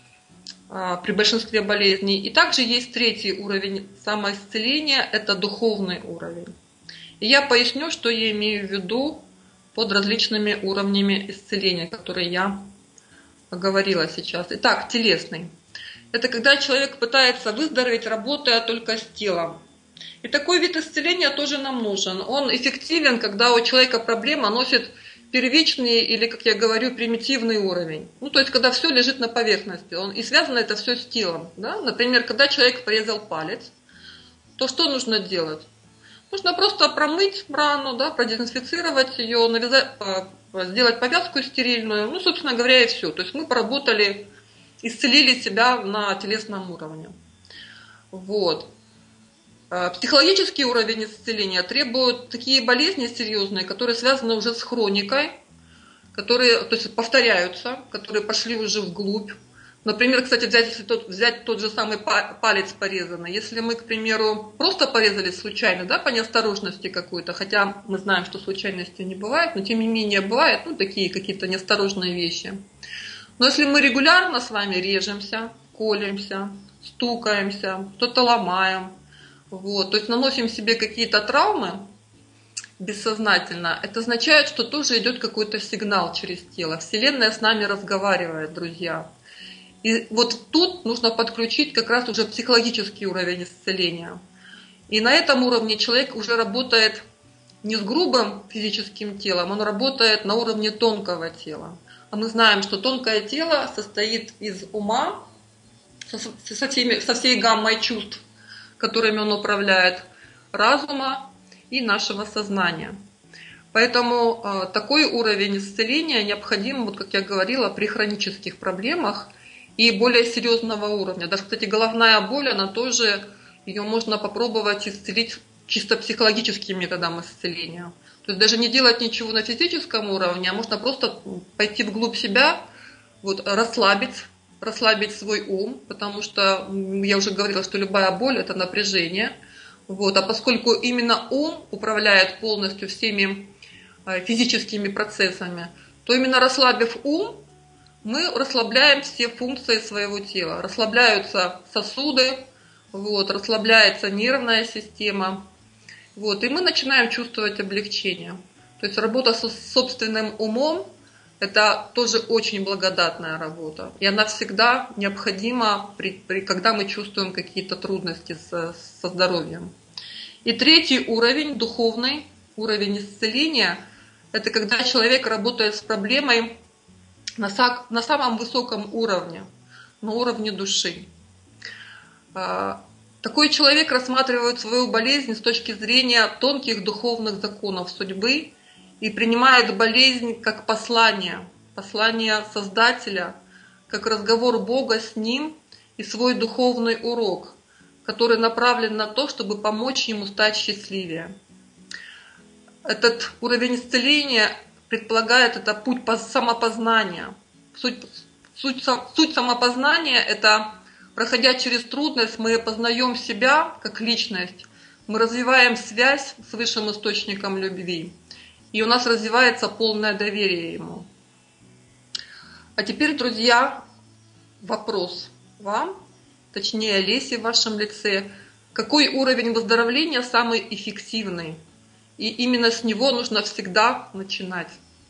Speaker 2: а, при большинстве болезней. И также есть третий уровень самоисцеления, это духовный уровень. И я поясню, что я имею в виду под различными уровнями исцеления, которые я говорила сейчас. Итак, телесный. Это когда человек пытается выздороветь, работая только с телом. И такой вид исцеления тоже нам нужен. Он эффективен, когда у человека проблема носит первичный или, как я говорю, примитивный уровень. Ну, то есть, когда все лежит на поверхности. Он, и связано это все с телом. Да? Например, когда человек порезал палец, то что нужно делать? Нужно просто промыть рану, да, продезинфицировать ее, навязать, сделать повязку стерильную. Ну, собственно говоря, и все. То есть мы поработали, исцелили себя на телесном уровне. Вот. Психологический уровень исцеления требует такие болезни серьезные, которые связаны уже с хроникой, которые, то есть, повторяются, которые пошли уже вглубь. Например, кстати, взять, если тот, взять тот же самый палец порезанный. Если мы, к примеру, просто порезали случайно, да, по неосторожности какой-то, хотя мы знаем, что случайности не бывает, но тем не менее бывают, ну, такие какие-то неосторожные вещи. Но если мы регулярно с вами режемся, колемся, стукаемся, что-то ломаем, вот, то есть наносим себе какие-то травмы бессознательно, это означает, что тоже идет какой-то сигнал через тело. Вселенная с нами разговаривает, друзья. И вот тут нужно подключить как раз уже психологический уровень исцеления. И на этом уровне человек уже работает не с грубым физическим телом, он работает на уровне тонкого тела. А мы знаем, что тонкое тело состоит из ума, со, всеми, со всей гаммой чувств, которыми он управляет, разума и нашего сознания. Поэтому э, такой уровень исцеления необходим, вот как я говорила, при хронических проблемах и более серьезного уровня. Даже, кстати, головная боль, она тоже, ее можно попробовать исцелить чисто психологическим методом исцеления. То есть даже не делать ничего на физическом уровне, а можно просто пойти вглубь себя, вот, расслабить, расслабить свой ум, потому что я уже говорила, что любая боль – это напряжение. Вот, а поскольку именно ум управляет полностью всеми физическими процессами, то именно расслабив ум, мы расслабляем все функции своего тела. Расслабляются сосуды, вот, расслабляется нервная система. Вот, и мы начинаем чувствовать облегчение. То есть работа с собственным умом – это тоже очень благодатная работа. И она всегда необходима, при, при, когда мы чувствуем какие-то трудности с, со здоровьем. И третий уровень, духовный уровень исцеления – это когда человек работает с проблемой на, на самом высоком уровне, на уровне души. Такой человек рассматривает свою болезнь с точки зрения тонких духовных законов судьбы и принимает болезнь как послание, послание Создателя, как разговор Бога с ним и свой духовный урок, который направлен на то, чтобы помочь ему стать счастливее. Этот уровень исцеления предполагает это путь самопознания. Суть, суть, суть самопознания – это, проходя через трудность, мы познаем себя как личность, мы развиваем связь с высшим источником любви, и у нас развивается полное доверие ему. А теперь, друзья, вопрос вам, точнее Олесе в вашем лице. Какой уровень выздоровления самый эффективный? И именно с него нужно всегда начинать.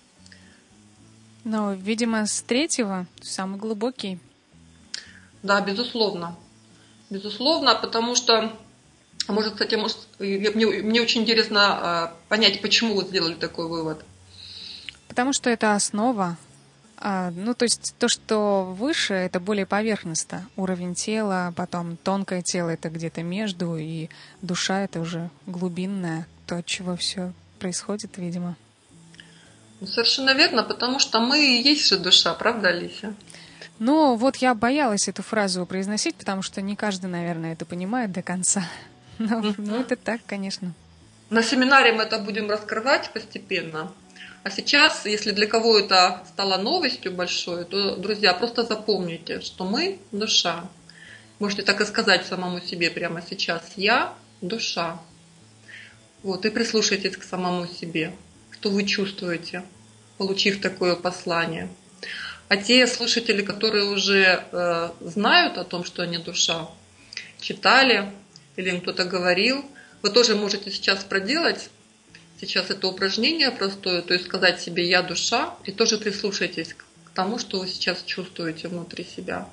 Speaker 1: Ну, видимо, с третьего, самый глубокий.
Speaker 2: Да, безусловно. Безусловно, потому что, может, кстати, может, мне, мне очень интересно понять, почему вы сделали такой вывод.
Speaker 1: Потому что это основа. А, ну, то есть то, что выше, это более поверхностно. Уровень тела, потом тонкое тело, это где-то между, и душа — это уже глубинное, то, от чего все происходит, видимо.
Speaker 2: Совершенно верно, потому что мы и есть же душа, правда, Алися?
Speaker 1: Ну, вот я боялась эту фразу произносить, потому что не каждый, наверное, это понимает до конца. Но, mm-hmm. ну, это так, конечно.
Speaker 2: На семинаре мы это будем раскрывать постепенно. А сейчас, если для кого это стало новостью большой, то, друзья, просто запомните, что мы – душа. Можете так и сказать самому себе прямо сейчас. Я – душа. Вот, и прислушайтесь к самому себе, что вы чувствуете, получив такое послание. А те слушатели, которые уже э, знают о том, что они душа, читали или им кто-то говорил, вы тоже можете сейчас проделать сейчас это упражнение простое, то есть сказать себе «я душа», и тоже прислушайтесь к тому, что вы сейчас чувствуете внутри себя.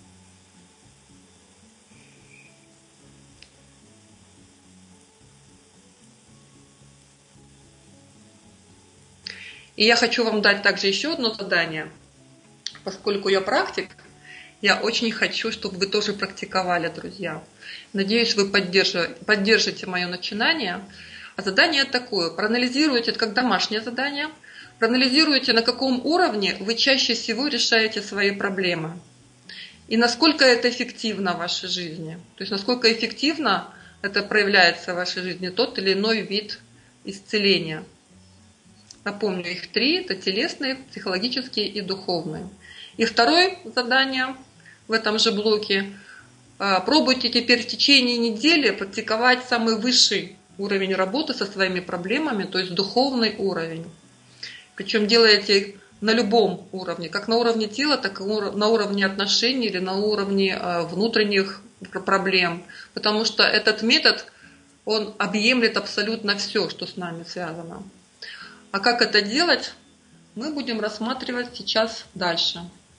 Speaker 2: И я хочу вам дать также еще одно задание. Поскольку я практик, я очень хочу, чтобы вы тоже практиковали, друзья. Надеюсь, вы поддержите, поддержите мое начинание. А задание такое. Проанализируйте, это как домашнее задание. Проанализируйте, на каком уровне вы чаще всего решаете свои проблемы. И насколько это эффективно в вашей жизни. То есть, насколько эффективно это проявляется в вашей жизни, тот или иной вид исцеления. Напомню, их три. Это телесные, психологические и духовные. И второе задание в этом же блоке. Пробуйте теперь в течение недели практиковать самый высший уровень работы со своими проблемами, то есть духовный уровень. Причем делаете на любом уровне, как на уровне тела, так и на уровне отношений или на уровне внутренних проблем. Потому что этот метод, он объемлет абсолютно все, что с нами связано. А как это делать, мы будем рассматривать сейчас дальше.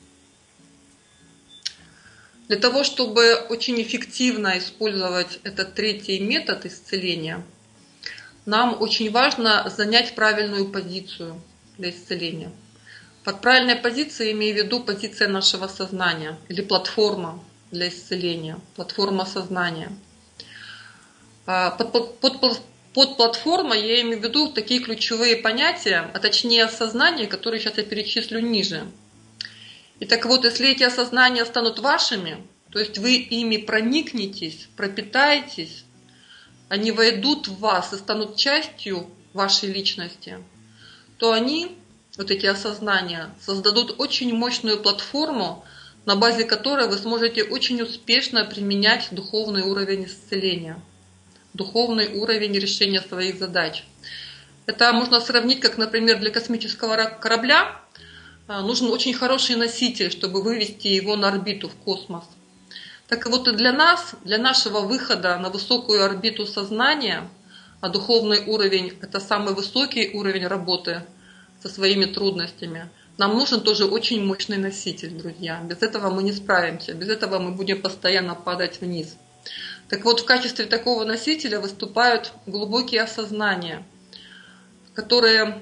Speaker 2: Для того, чтобы очень эффективно использовать этот третий метод исцеления, нам очень важно занять правильную позицию для исцеления. Под правильной позицией имею в виду позиция нашего сознания или платформа для исцеления, платформа сознания. Под, под, под, под платформой я имею в виду такие ключевые понятия, а точнее осознания, которые сейчас я перечислю ниже. И так вот, если эти осознания станут вашими, то есть вы ими проникнетесь, пропитаетесь, они войдут в вас и станут частью вашей личности, то они, вот эти осознания, создадут очень мощную платформу, на базе которой вы сможете очень успешно применять духовный уровень исцеления, духовный уровень решения своих задач. Это можно сравнить, как, например, для космического корабля нужен очень хороший носитель, чтобы вывести его на орбиту в космос. Так вот и для нас, для нашего выхода на высокую орбиту сознания, а духовный уровень – это самый высокий уровень работы со своими трудностями, нам нужен тоже очень мощный носитель, друзья. Без этого мы не справимся, без этого мы будем постоянно падать вниз. Так вот, в качестве такого носителя выступают глубокие осознания, которые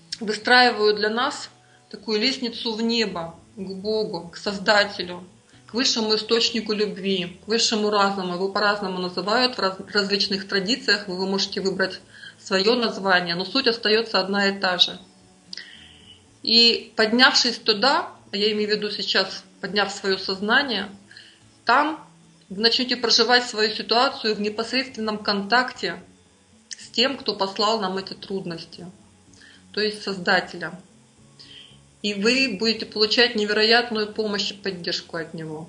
Speaker 2: выстраивают для нас такую лестницу в небо, к Богу, к Создателю, к к высшему источнику любви, к высшему разуму. Его по-разному называют в раз, различных традициях, вы можете выбрать свое название, но суть остается одна и та же. И поднявшись туда, я имею в виду сейчас, подняв свое сознание, там вы начнете проживать свою ситуацию в непосредственном контакте с тем, кто послал нам эти трудности, то есть Создателем. И вы будете получать невероятную помощь и поддержку от Него.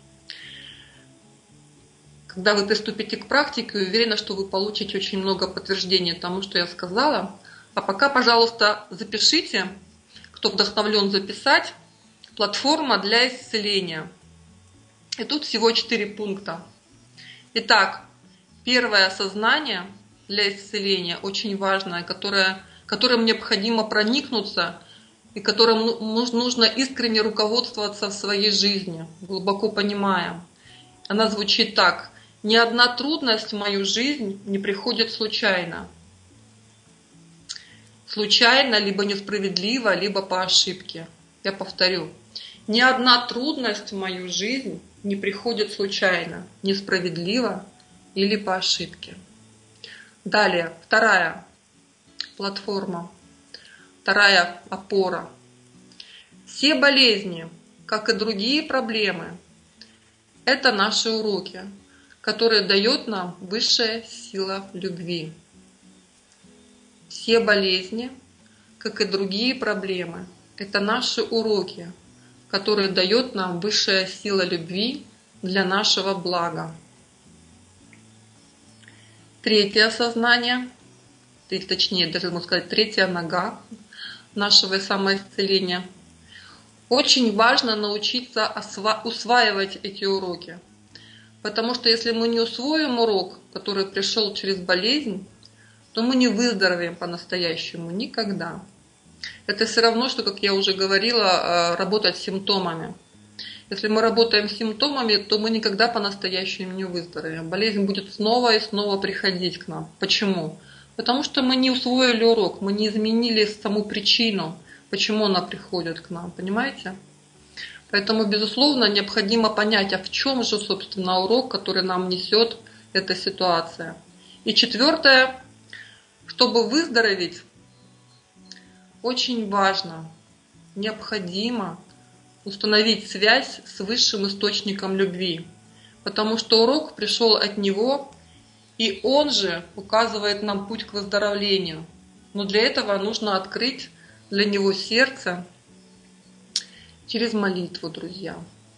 Speaker 2: Когда вы приступите к практике, уверена, что вы получите очень много подтверждений тому, что я сказала. А пока, пожалуйста, запишите, кто вдохновлен записать, платформа для исцеления. И тут всего четыре пункта. Итак, первое осознание для исцеления очень важное, которое, которым необходимо проникнуться и которым нужно искренне руководствоваться в своей жизни, глубоко понимая. Она звучит так. Ни одна трудность в мою жизнь не приходит случайно. Случайно, либо несправедливо, либо по ошибке. Я повторю. Ни одна трудность в мою жизнь не приходит случайно, несправедливо или по ошибке. Далее, вторая платформа, вторая опора. Все болезни, как и другие проблемы, это наши уроки, которые дает нам высшая сила любви. Все болезни, как и другие проблемы, это наши уроки, которые дает нам высшая сила любви для нашего блага. Третье осознание, точнее, даже можно сказать, третья нога нашего самоисцеления. Очень важно научиться усваивать эти уроки. Потому что если мы не усвоим урок, который пришел через болезнь, то мы не выздоровеем по-настоящему никогда. Это все равно, что, как я уже говорила, работать с симптомами. Если мы работаем с симптомами, то мы никогда по-настоящему не выздоровеем. Болезнь будет снова и снова приходить к нам. Почему? Потому что мы не усвоили урок, мы не изменили саму причину, почему она приходит к нам. Понимаете? Поэтому, безусловно, необходимо понять, а в чем же, собственно, урок, который нам несет эта ситуация. И четвертое, чтобы выздороветь, очень важно, необходимо установить связь с высшим источником любви, потому что урок пришел от Него, и Он же указывает нам путь к выздоровлению. Но для этого нужно открыть для Него сердце через молитву, друзья.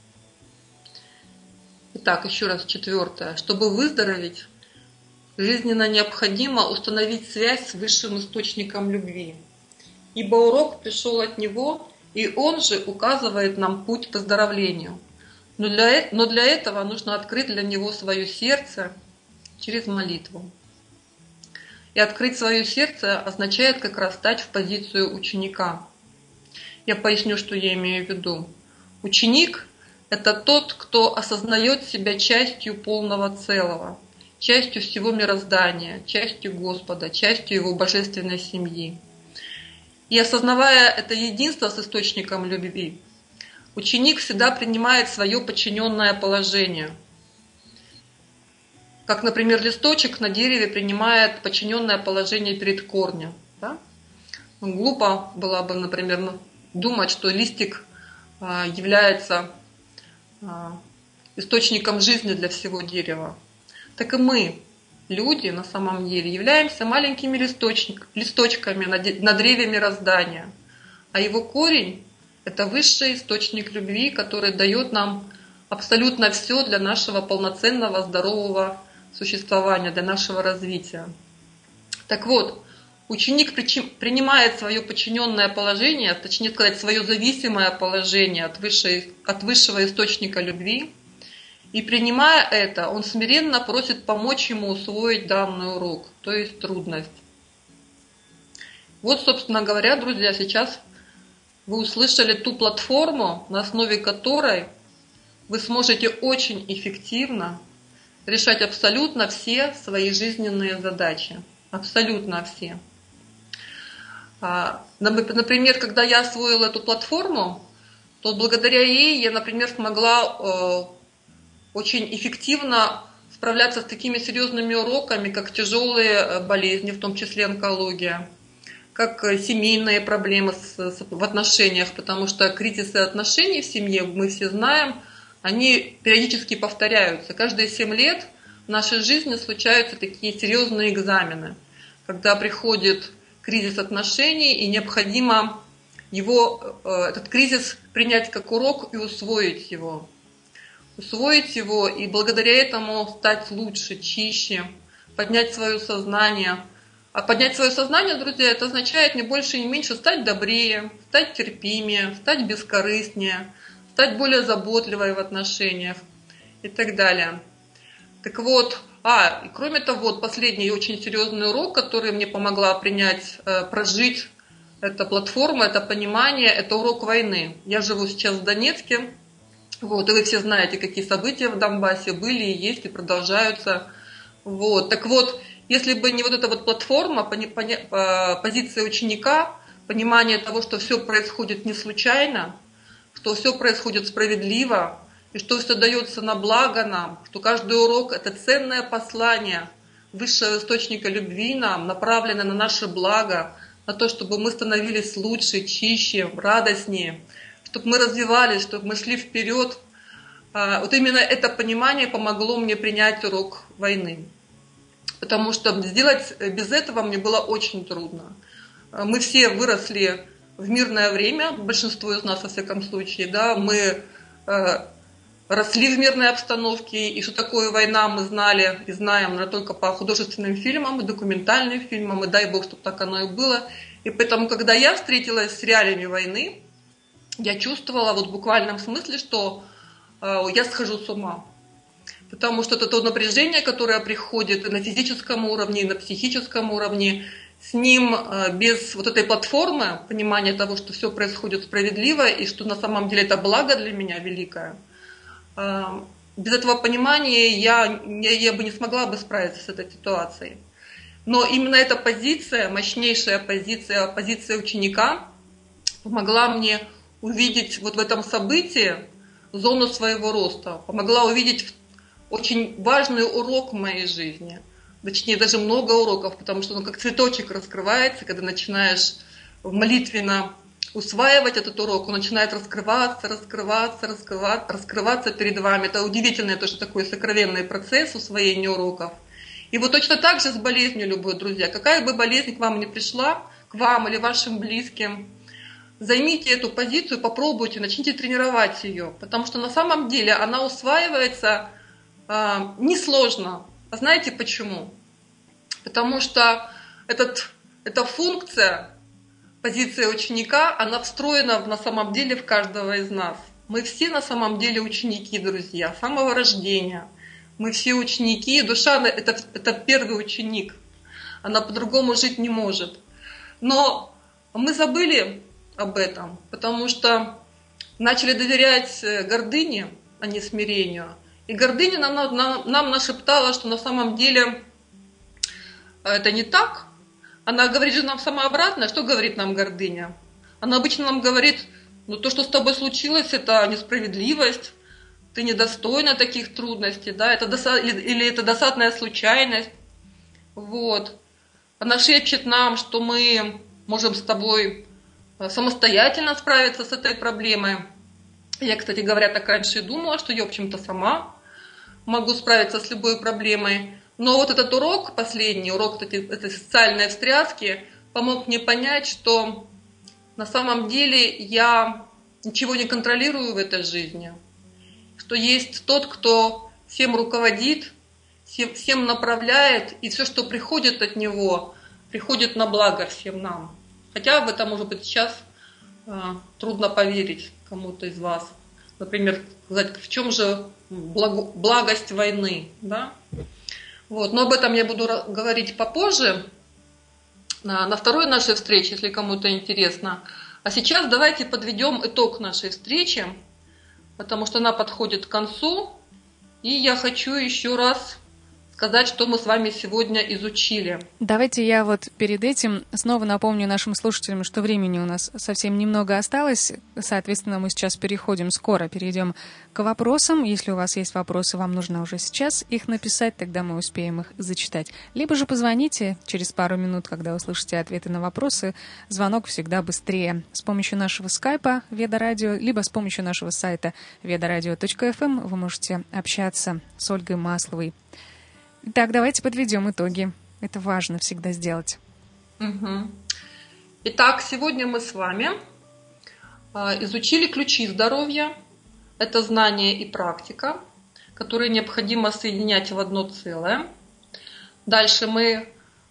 Speaker 2: Итак, еще раз четвертое. Чтобы выздороветь, жизненно необходимо установить связь с высшим источником любви. Ибо урок пришел от Него, и Он же указывает нам путь к выздоровлению. Но для, но для этого нужно открыть для Него свое сердце через молитву. И открыть свое сердце означает как раз стать в позицию ученика. Я поясню, что я имею в виду. Ученик – это тот, кто осознает себя частью полного целого, частью всего мироздания, частью Господа, частью Его божественной семьи. И осознавая это единство с источником любви, ученик всегда принимает свое подчиненное положение. Как, например, листочек на дереве принимает подчиненное положение перед корнем. Да? Глупо было бы, например, думать, что листик является источником жизни для всего дерева. Так и мы, люди, на самом деле, являемся маленькими листочками на древе мироздания. А его корень – это высший источник любви, который дает нам абсолютно все для нашего полноценного, здорового существования, для нашего развития. Так вот, ученик принимает свое подчиненное положение, точнее сказать, свое зависимое положение от, высшей, от высшего источника любви, и принимая это, он смиренно просит помочь ему усвоить данный урок, то есть трудность. Вот, собственно говоря, друзья, сейчас вы услышали ту платформу, на основе которой вы сможете очень эффективно решать абсолютно все свои жизненные задачи. Абсолютно все. Например, когда я освоила эту платформу, то благодаря ей я, например, смогла э, очень эффективно справляться с такими серьезными уроками, как тяжелые болезни, в том числе онкология, как семейные проблемы с, с, в отношениях, потому что кризисы отношений в семье, мы все знаем, они периодически повторяются. Каждые семь лет в нашей жизни случаются такие серьезные экзамены, когда приходит кризис отношений, и необходимо его, этот кризис принять как урок и усвоить его. Усвоить его и благодаря этому стать лучше, чище, поднять свое сознание. А поднять свое сознание, друзья, это означает не больше и не меньше стать добрее, стать терпимее, стать бескорыстнее, стать более заботливой в отношениях и так далее. Так вот, а, и кроме того, вот последний очень серьезный урок, который мне помогла принять, э, прожить, это платформа, это понимание, это урок войны. Я живу сейчас в Донецке, вот, и вы все знаете, какие события в Донбассе были и есть, и продолжаются. Вот. Так вот, если бы не вот эта вот платформа, пони, пони, позиция ученика, понимание того, что все происходит не случайно, что все происходит справедливо, и что все дается на благо нам, что каждый урок – это ценное послание высшего источника любви нам, направленное на наше благо, на то, чтобы мы становились лучше, чище, радостнее, чтобы мы развивались, чтобы мы шли вперед. Вот именно это понимание помогло мне принять урок войны. Потому что сделать без этого мне было очень трудно. Мы все выросли в мирное время, большинство из нас, во всяком случае, да, мы росли в мирной обстановке, и что такое война мы знали и знаем не только по художественным фильмам и документальным фильмам, и дай бог, чтобы так оно и было. И поэтому, когда я встретилась с реалиями войны, я чувствовала вот в буквальном смысле, что э, я схожу с ума. Потому что это то напряжение, которое приходит и на физическом уровне, и на психическом уровне, с ним э, без вот этой платформы, понимания того, что все происходит справедливо, и что на самом деле это благо для меня великое, без этого понимания я, я бы не смогла бы справиться с этой ситуацией. Но именно эта позиция, мощнейшая позиция, позиция ученика, помогла мне увидеть вот в этом событии зону своего роста, помогла увидеть очень важный урок в моей жизни. Точнее, даже много уроков, потому что он как цветочек раскрывается, когда начинаешь молитвенно усваивать этот урок, он начинает раскрываться, раскрываться, раскрываться, раскрываться перед вами. Это удивительный тоже такой сокровенный процесс усвоения уроков. И вот точно так же с болезнью любой, друзья. Какая бы болезнь к вам ни пришла, к вам или вашим близким, займите эту позицию, попробуйте, начните тренировать ее. Потому что на самом деле она усваивается э, несложно. А знаете почему? Потому что этот, эта функция, позиция ученика, она встроена на самом деле в каждого из нас. Мы все на самом деле ученики, друзья, с самого рождения. Мы все ученики, душа это, это первый ученик. Она по-другому жить не может. Но мы забыли об этом, потому что начали доверять гордыне, а не смирению. И гордыня нам, нам, нам нашептала, что на самом деле это не так. Она говорит же нам самообратно. Что говорит нам гордыня? Она обычно нам говорит, ну то, что с тобой случилось, это несправедливость, ты недостойна таких трудностей, да, это доса... или это досадная случайность. Вот. Она шепчет нам, что мы можем с тобой самостоятельно справиться с этой проблемой. Я, кстати говоря, так раньше и думала, что я, в общем-то, сама могу справиться с любой проблемой. Но вот этот урок, последний урок этой социальной встряски, помог мне понять, что на самом деле я ничего не контролирую в этой жизни. Что есть тот, кто всем руководит, всем, всем направляет, и все, что приходит от него, приходит на благо всем нам. Хотя в это, может быть, сейчас э, трудно поверить кому-то из вас. Например, сказать, в чем же благо, благость войны, да? Вот, но об этом я буду говорить попозже, на, на второй нашей встрече, если кому-то интересно. А сейчас давайте подведем итог нашей встречи, потому что она подходит к концу. И я хочу еще раз сказать, сказать, что мы с вами сегодня изучили.
Speaker 1: Давайте я вот перед этим снова напомню нашим слушателям, что времени у нас совсем немного осталось. Соответственно, мы сейчас переходим, скоро перейдем к вопросам. Если у вас есть вопросы, вам нужно уже сейчас их написать, тогда мы успеем их зачитать. Либо же позвоните через пару минут, когда услышите ответы на вопросы. Звонок всегда быстрее. С помощью нашего скайпа Веда Радио, либо с помощью нашего сайта ведарадио точка эф эм вы можете общаться с Ольгой Масловой. Итак, давайте подведем итоги. Это важно всегда сделать.
Speaker 2: Угу. Итак, сегодня мы с вами изучили ключи здоровья. Это знание и практика, которые необходимо соединять в одно целое. Дальше мы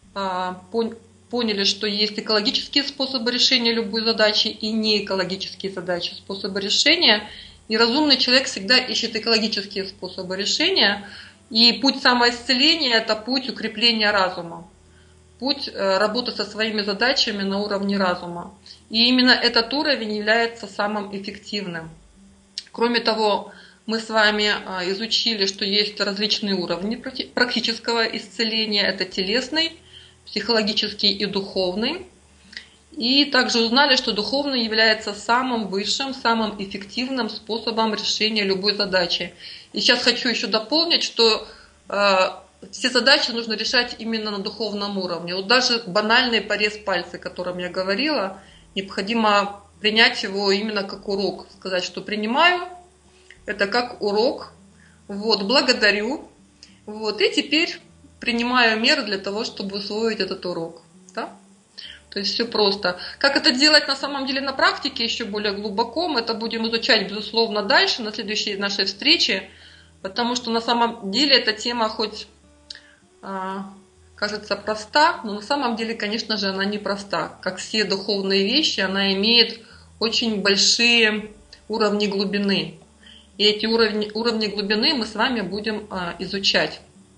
Speaker 2: поняли, что есть экологические способы решения любой задачи и неэкологические задачи, способы решения. И разумный человек всегда ищет экологические способы решения. И путь самоисцеления – это путь укрепления разума, путь работы со своими задачами на уровне разума. И именно этот уровень является самым эффективным. Кроме того, мы с вами изучили, что есть различные уровни практического исцеления. Это телесный, психологический и духовный. И также узнали, что духовный является самым высшим, самым эффективным способом решения любой задачи. И сейчас хочу еще дополнить, что э, все задачи нужно решать именно на духовном уровне. Вот даже банальный порез пальца, о котором я говорила, необходимо принять его именно как урок. Сказать, что принимаю, это как урок, вот, благодарю, вот, и теперь принимаю меры для того, чтобы усвоить этот урок. Да? То есть все просто. Как это делать на самом деле на практике еще более глубоко, мы это будем изучать, безусловно, дальше, на следующей нашей встрече, потому что на самом деле эта тема хоть а, кажется проста, но на самом деле, конечно же, она не проста. Как все духовные вещи, она имеет очень большие уровни глубины. И эти уровни, уровни глубины мы с вами будем а, изучать.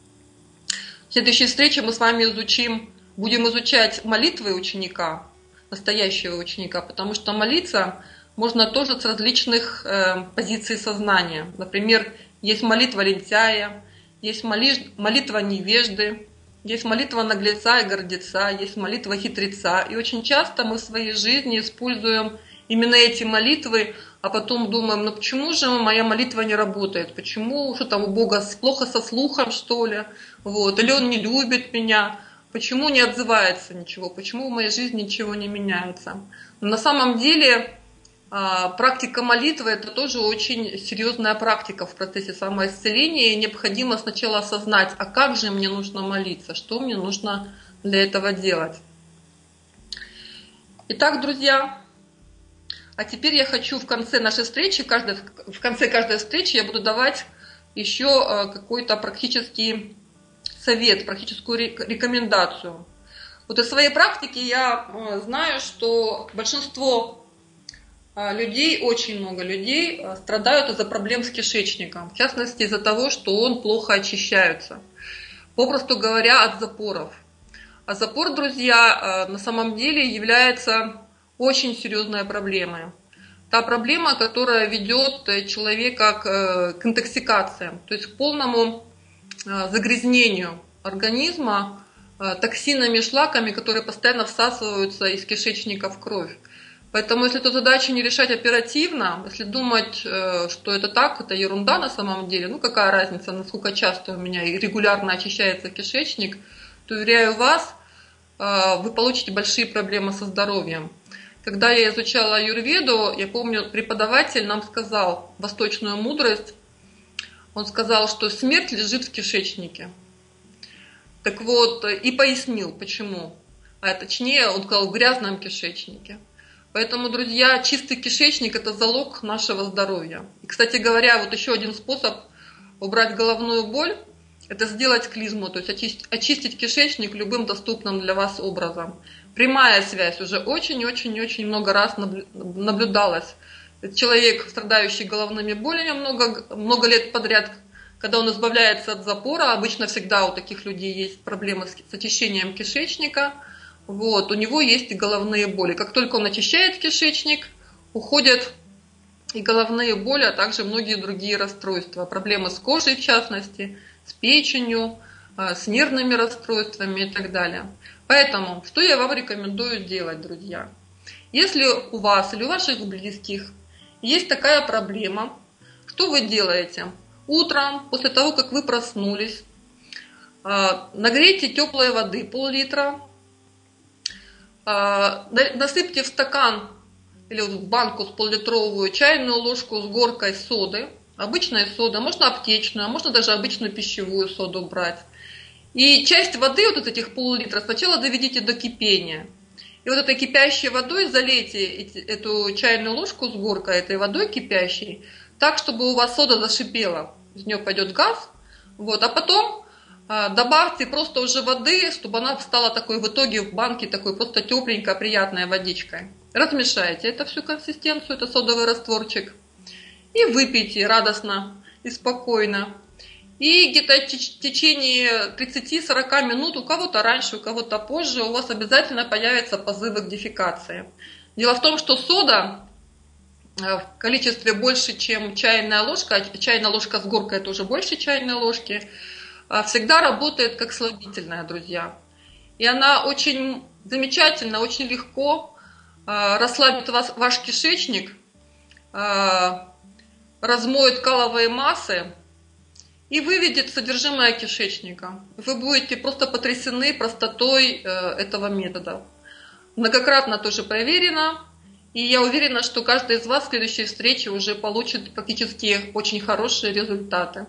Speaker 2: В следующей встрече мы с вами изучим Будем изучать молитвы ученика, настоящего ученика, потому что молиться можно тоже с различных э, позиций сознания. Например, есть молитва лентяя, есть моли, молитва невежды, есть молитва наглеца и гордеца, есть молитва хитреца. И очень часто мы в своей жизни используем именно эти молитвы, а потом думаем, ну почему же моя молитва не работает? Почему, что там у Бога плохо со слухом, что ли? Вот, или Он не любит меня? Почему не отзывается ничего? Почему в моей жизни ничего не меняется? Но на самом деле практика молитвы – это тоже очень серьезная практика в процессе самоисцеления. И необходимо сначала осознать, а как же мне нужно молиться, что мне нужно для этого делать. Итак, друзья, а теперь я хочу в конце нашей встречи, каждой, в конце каждой встречи я буду давать еще какой-то практический совет, практическую рекомендацию. Вот из своей практики я знаю, что большинство людей, очень много людей страдают из-за проблем с кишечником. В частности, из-за того, что он плохо очищается. Попросту говоря, от запоров. А запор, друзья, на самом деле является очень серьезной проблемой. Та проблема, которая ведет человека к интоксикациям, то есть к полному загрязнению организма токсинами, шлаками, которые постоянно всасываются из кишечника в кровь. Поэтому если эту задачу не решать оперативно, если думать, что это так, это ерунда на самом деле, ну какая разница, насколько часто у меня и регулярно очищается кишечник, то, уверяю вас, вы получите большие проблемы со здоровьем. Когда я изучала аюрведу, я помню, преподаватель нам сказал восточную мудрость. Он сказал, что смерть лежит в кишечнике. Так вот, и пояснил, почему. А точнее, он сказал, в грязном кишечнике. Поэтому, друзья, чистый кишечник – это залог нашего здоровья. И, кстати говоря, вот еще один способ убрать головную боль – это сделать клизму, то есть очистить, очистить кишечник любым доступным для вас образом. Прямая связь уже очень-очень-очень много раз наблюдалась. Человек, страдающий головными болями много, много лет подряд, когда он избавляется от запора, обычно всегда у таких людей есть проблемы с очищением кишечника, вот, у него есть и головные боли. Как только он очищает кишечник, уходят и головные боли, а также многие другие расстройства. Проблемы с кожей, в частности, с печенью, с нервными расстройствами и так далее. Поэтому, что я вам рекомендую делать, друзья? Если у вас или у ваших близких есть такая проблема, что вы делаете? Утром, после того, как вы проснулись, нагрейте теплой воды пол-литра, насыпьте в стакан или в банку с пол-литровую чайную ложку с горкой соды, обычной соды, можно аптечную, можно даже обычную пищевую соду брать. И часть воды, вот этих пол-литра, сначала доведите до кипения. И вот этой кипящей водой залейте эту чайную ложку с горкой, этой водой кипящей, так, чтобы у вас сода зашипела. Из нее пойдет газ. Вот, а потом а, добавьте просто уже воды, чтобы она стала такой в итоге в банке, такой просто тепленькой, приятной водичкой. Размешайте эту всю консистенцию, это содовый растворчик. И выпейте радостно и спокойно. И где-то в течение тридцати-сорока минут, у кого-то раньше, у кого-то позже, у вас обязательно появятся позывы к дефекации. Дело в том, что сода в количестве больше, чем чайная ложка, а чайная ложка с горкой это уже больше чайной ложки, всегда работает как слабительная, друзья. И она очень замечательно, очень легко расслабит вас, ваш кишечник, размоет каловые массы и выведет содержимое кишечника. Вы будете просто потрясены простотой этого метода. Многократно тоже проверено. И я уверена, что каждый из вас в следующей встрече уже получит практически очень хорошие результаты.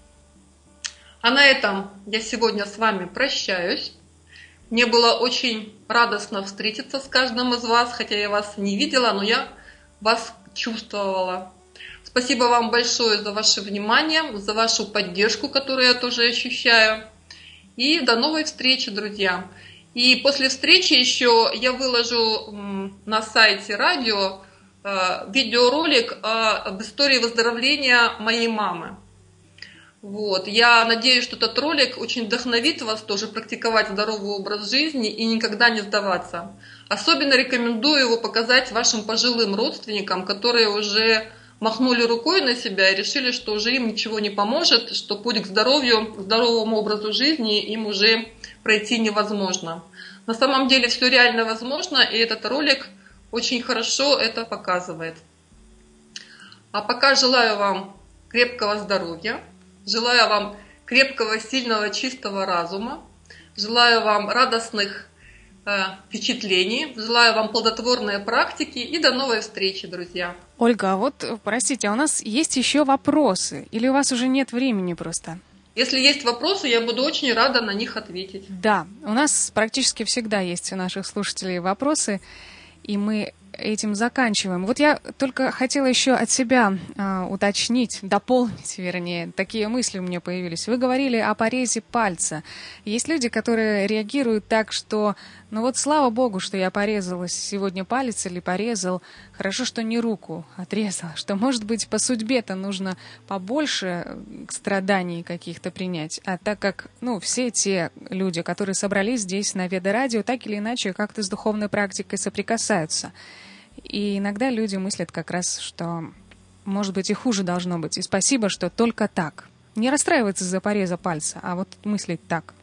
Speaker 2: А на этом я сегодня с вами прощаюсь. Мне было очень радостно встретиться с каждым из вас, хотя я вас не видела, но я вас чувствовала. Спасибо вам большое за ваше внимание, за вашу поддержку, которую я тоже ощущаю. И до новой встречи, друзья. И после встречи еще я выложу на сайте радио видеоролик об истории выздоровления моей мамы. Вот. Я надеюсь, что этот ролик очень вдохновит вас тоже практиковать здоровый образ жизни и никогда не сдаваться. Особенно рекомендую его показать вашим пожилым родственникам, которые уже махнули рукой на себя и решили, что уже им ничего не поможет, что путь к здоровью, к здоровому образу жизни им уже пройти невозможно. На самом деле все реально возможно, и этот ролик очень хорошо это показывает. А пока желаю вам крепкого здоровья, желаю вам крепкого, сильного, чистого разума, желаю вам радостных э, впечатлений, желаю вам плодотворной практики и до новой встречи, друзья.
Speaker 1: Ольга, а вот, простите, а у нас есть еще вопросы или у вас уже нет времени просто?
Speaker 2: Если есть вопросы, я буду очень рада на них ответить.
Speaker 1: Да, у нас практически всегда есть у наших слушателей вопросы, и мы этим заканчиваем. Вот я только хотела еще от себя э, уточнить, дополнить, вернее, такие мысли у меня появились. Вы говорили о порезе пальца. Есть люди, которые реагируют так, что, ну вот слава богу, что я порезала сегодня палец или порезал, хорошо, что не руку отрезала, что, может быть, по судьбе-то нужно побольше страданий каких-то принять. А так как, ну, все те люди, которые собрались здесь на Веда-радио, так или иначе как-то с духовной практикой соприкасаются. И иногда люди мыслят как раз, что, может быть, и хуже должно быть. И спасибо, что только так. Не расстраиваться из-за пореза пальца, а вот мыслить так.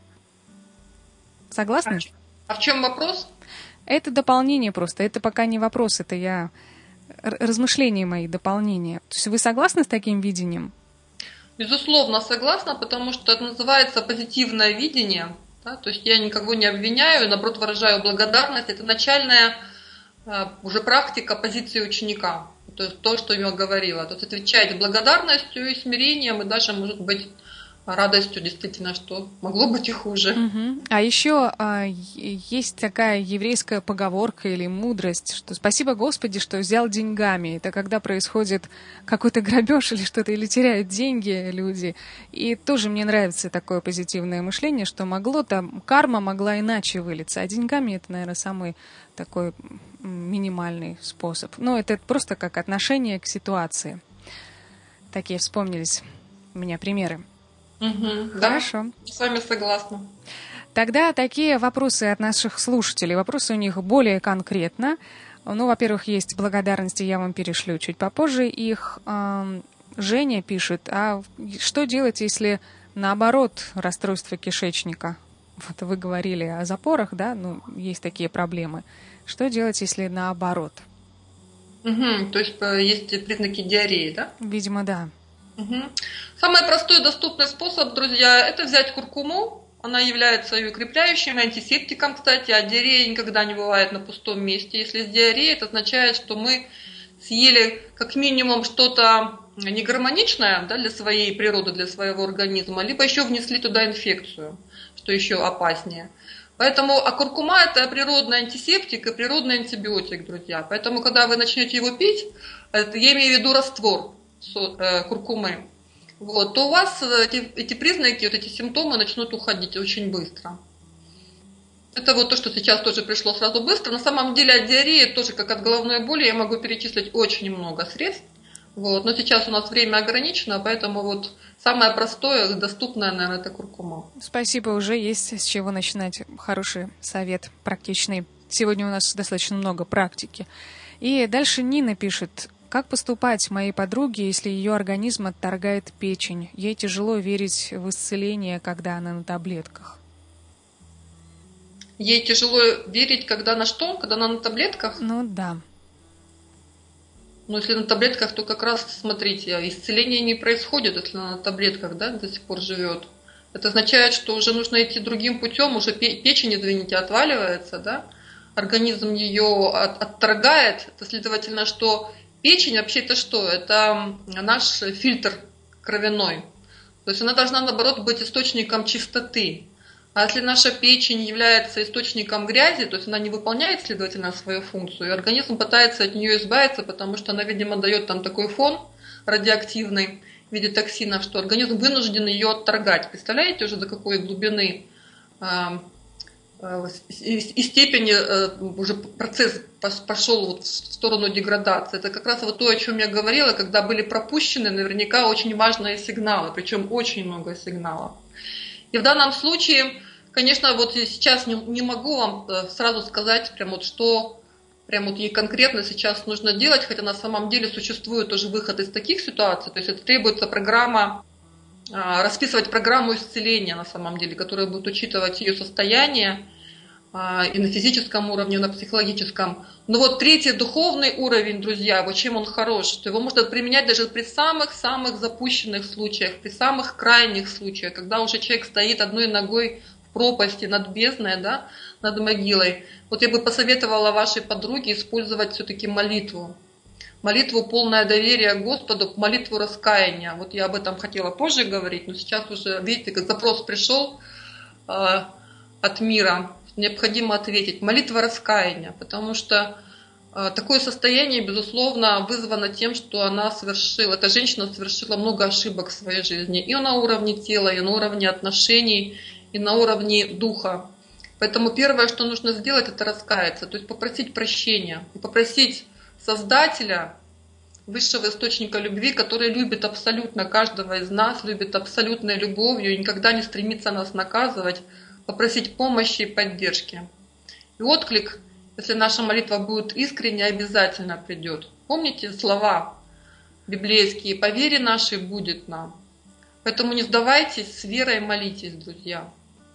Speaker 1: Согласны?
Speaker 2: А в чем вопрос?
Speaker 1: Это дополнение просто. Это пока не вопрос, это я... размышления мои, дополнения. То есть вы согласны с таким видением?
Speaker 2: Безусловно, согласна, потому что это называется позитивное видение. Да? То есть я никого не обвиняю, наоборот, выражаю благодарность. Это начальная уже практика позиции ученика, то есть то, что я говорила, то есть отвечать благодарностью и смирением, и даже, может быть, радостью, действительно, что могло быть и хуже.
Speaker 1: Угу. А еще а, есть такая еврейская поговорка или мудрость, что спасибо Господи, что взял деньгами. Это когда происходит какой-то грабеж или что-то, или теряют деньги люди. И тоже мне нравится такое позитивное мышление, что могло там, карма могла иначе вылиться, а деньгами это, наверное, самый такой минимальный способ. Ну, это просто как отношение к ситуации. Такие вспомнились у меня примеры.
Speaker 2: Угу,
Speaker 1: Хорошо.
Speaker 2: Да, с вами согласна.
Speaker 1: Тогда такие вопросы от наших слушателей. Вопросы у них более конкретно. Ну, во-первых, есть благодарности, я вам перешлю чуть попозже их. Женя пишет, а что делать, если наоборот, расстройство кишечника. Вот вы говорили о запорах, да, ну, есть такие проблемы. Что делать, если наоборот?
Speaker 2: Угу, то есть есть признаки диареи, да?
Speaker 1: Видимо, да.
Speaker 2: Угу. Самый простой и доступный способ, друзья, это взять куркуму. Она является и укрепляющим, и антисептиком, кстати, а диарея никогда не бывает на пустом месте. Если есть диарея, это означает, что мы съели как минимум что-то негармоничное, да, для своей природы, для своего организма, либо еще внесли туда инфекцию, что еще опаснее. Поэтому, а куркума – это природный антисептик и природный антибиотик, друзья. Поэтому, когда вы начнете его пить, это, я имею в виду раствор э, куркумы, вот, то у вас эти, эти признаки, вот эти симптомы начнут уходить очень быстро. Это вот то, что сейчас тоже пришло сразу быстро. На самом деле от диареи, тоже как от головной боли, я могу перечислить очень много средств. Вот. Но сейчас у нас время ограничено, поэтому вот самое простое, доступное, наверное, это куркума.
Speaker 1: Спасибо, уже есть с чего начинать. Хороший совет, практичный. Сегодня у нас достаточно много практики. И дальше Нина пишет: как поступать моей подруге, если ее организм отторгает печень? Ей тяжело верить в исцеление, когда она на таблетках.
Speaker 2: Ей тяжело верить, когда на что? Когда она на таблетках?
Speaker 1: Ну да.
Speaker 2: Ну, если на таблетках, то как раз, смотрите, исцеление не происходит, если она на таблетках, да, до сих пор живет. Это означает, что уже нужно идти другим путем, уже печень, извините, отваливается, да, организм ее от, отторгает. Это следовательно, что печень вообще это что? Это наш фильтр кровяной. То есть она должна, наоборот, быть источником чистоты. А если наша печень является источником грязи, то есть она не выполняет, следовательно, свою функцию, и организм пытается от нее избавиться, потому что она, видимо, дает там такой фон радиоактивный в виде токсинов, что организм вынужден ее отторгать. Представляете уже до какой глубины и степени уже процесс пошел вот в сторону деградации. Это как раз вот то, о чем я говорила, когда были пропущены наверняка очень важные сигналы, причем очень много сигналов. И в данном случае, конечно, вот сейчас не, не могу вам сразу сказать, прям вот что прям вот ей конкретно сейчас нужно делать, хотя на самом деле существует тоже выход из таких ситуаций, то есть это требуется программа, расписывать программу исцеления на самом деле, которая будет учитывать ее состояние и на физическом уровне, и на психологическом. Но вот третий духовный уровень, друзья, вот чем он хорош, что его можно применять даже при самых-самых запущенных случаях, при самых крайних случаях, когда уже человек стоит одной ногой в пропасти над бездной, да, над могилой. Вот я бы посоветовала вашей подруге использовать все-таки молитву. Молитву полное доверие Господу, молитву раскаяния. Вот я об этом хотела позже говорить, но сейчас уже, видите, как запрос пришел э, от мира, необходимо ответить. Молитва раскаяния, потому что э, такое состояние, безусловно, вызвано тем, что она совершила, эта женщина совершила много ошибок в своей жизни, и на уровне тела, и на уровне отношений, и на уровне духа. Поэтому первое, что нужно сделать, это раскаяться, то есть попросить прощения, и попросить Создателя, высшего источника любви, который любит абсолютно каждого из нас, любит абсолютной любовью и никогда не стремится нас наказывать, попросить помощи и поддержки. И отклик, если наша молитва будет искренне, обязательно придет. Помните слова библейские: «По вере нашей будет нам». Поэтому не сдавайтесь, с верой молитесь, друзья.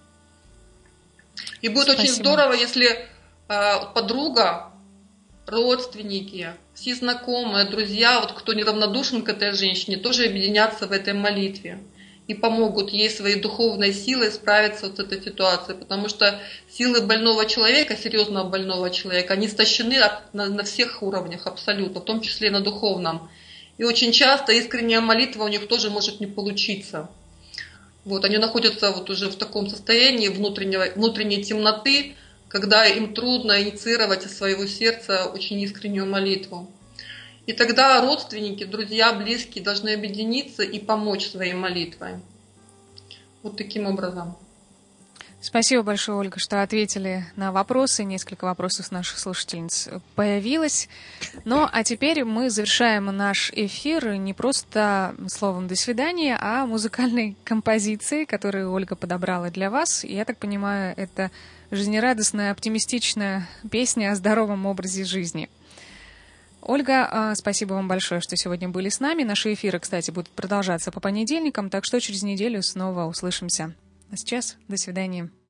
Speaker 2: И будет Спасибо. Очень здорово, если э, подруга, родственники, все знакомые, друзья, вот кто неравнодушен к этой женщине, тоже объединятся в этой молитве и помогут ей своей духовной силой справиться вот с этой ситуацией, потому что силы больного человека, серьезного больного человека, они истощены от, на, на всех уровнях абсолютно, в том числе и на духовном. И очень часто искренняя молитва у них тоже может не получиться. Вот, они находятся вот уже в таком состоянии внутреннего, внутренней темноты, когда им трудно инициировать из своего сердца очень искреннюю молитву. И тогда родственники, друзья, близкие должны объединиться и помочь своей молитвой. Вот таким образом.
Speaker 1: Спасибо большое, Ольга, что ответили на вопросы. Несколько вопросов наших слушательниц появилось. Ну, а теперь мы завершаем наш эфир не просто словом «до свидания», а музыкальной композицией, которую Ольга подобрала для вас. И я так понимаю, это жизнерадостная, оптимистичная песня о здоровом образе жизни. Ольга, спасибо вам большое, что сегодня были с нами. Наши эфиры, кстати, будут продолжаться по понедельникам, так что через неделю снова услышимся. А сейчас до свидания.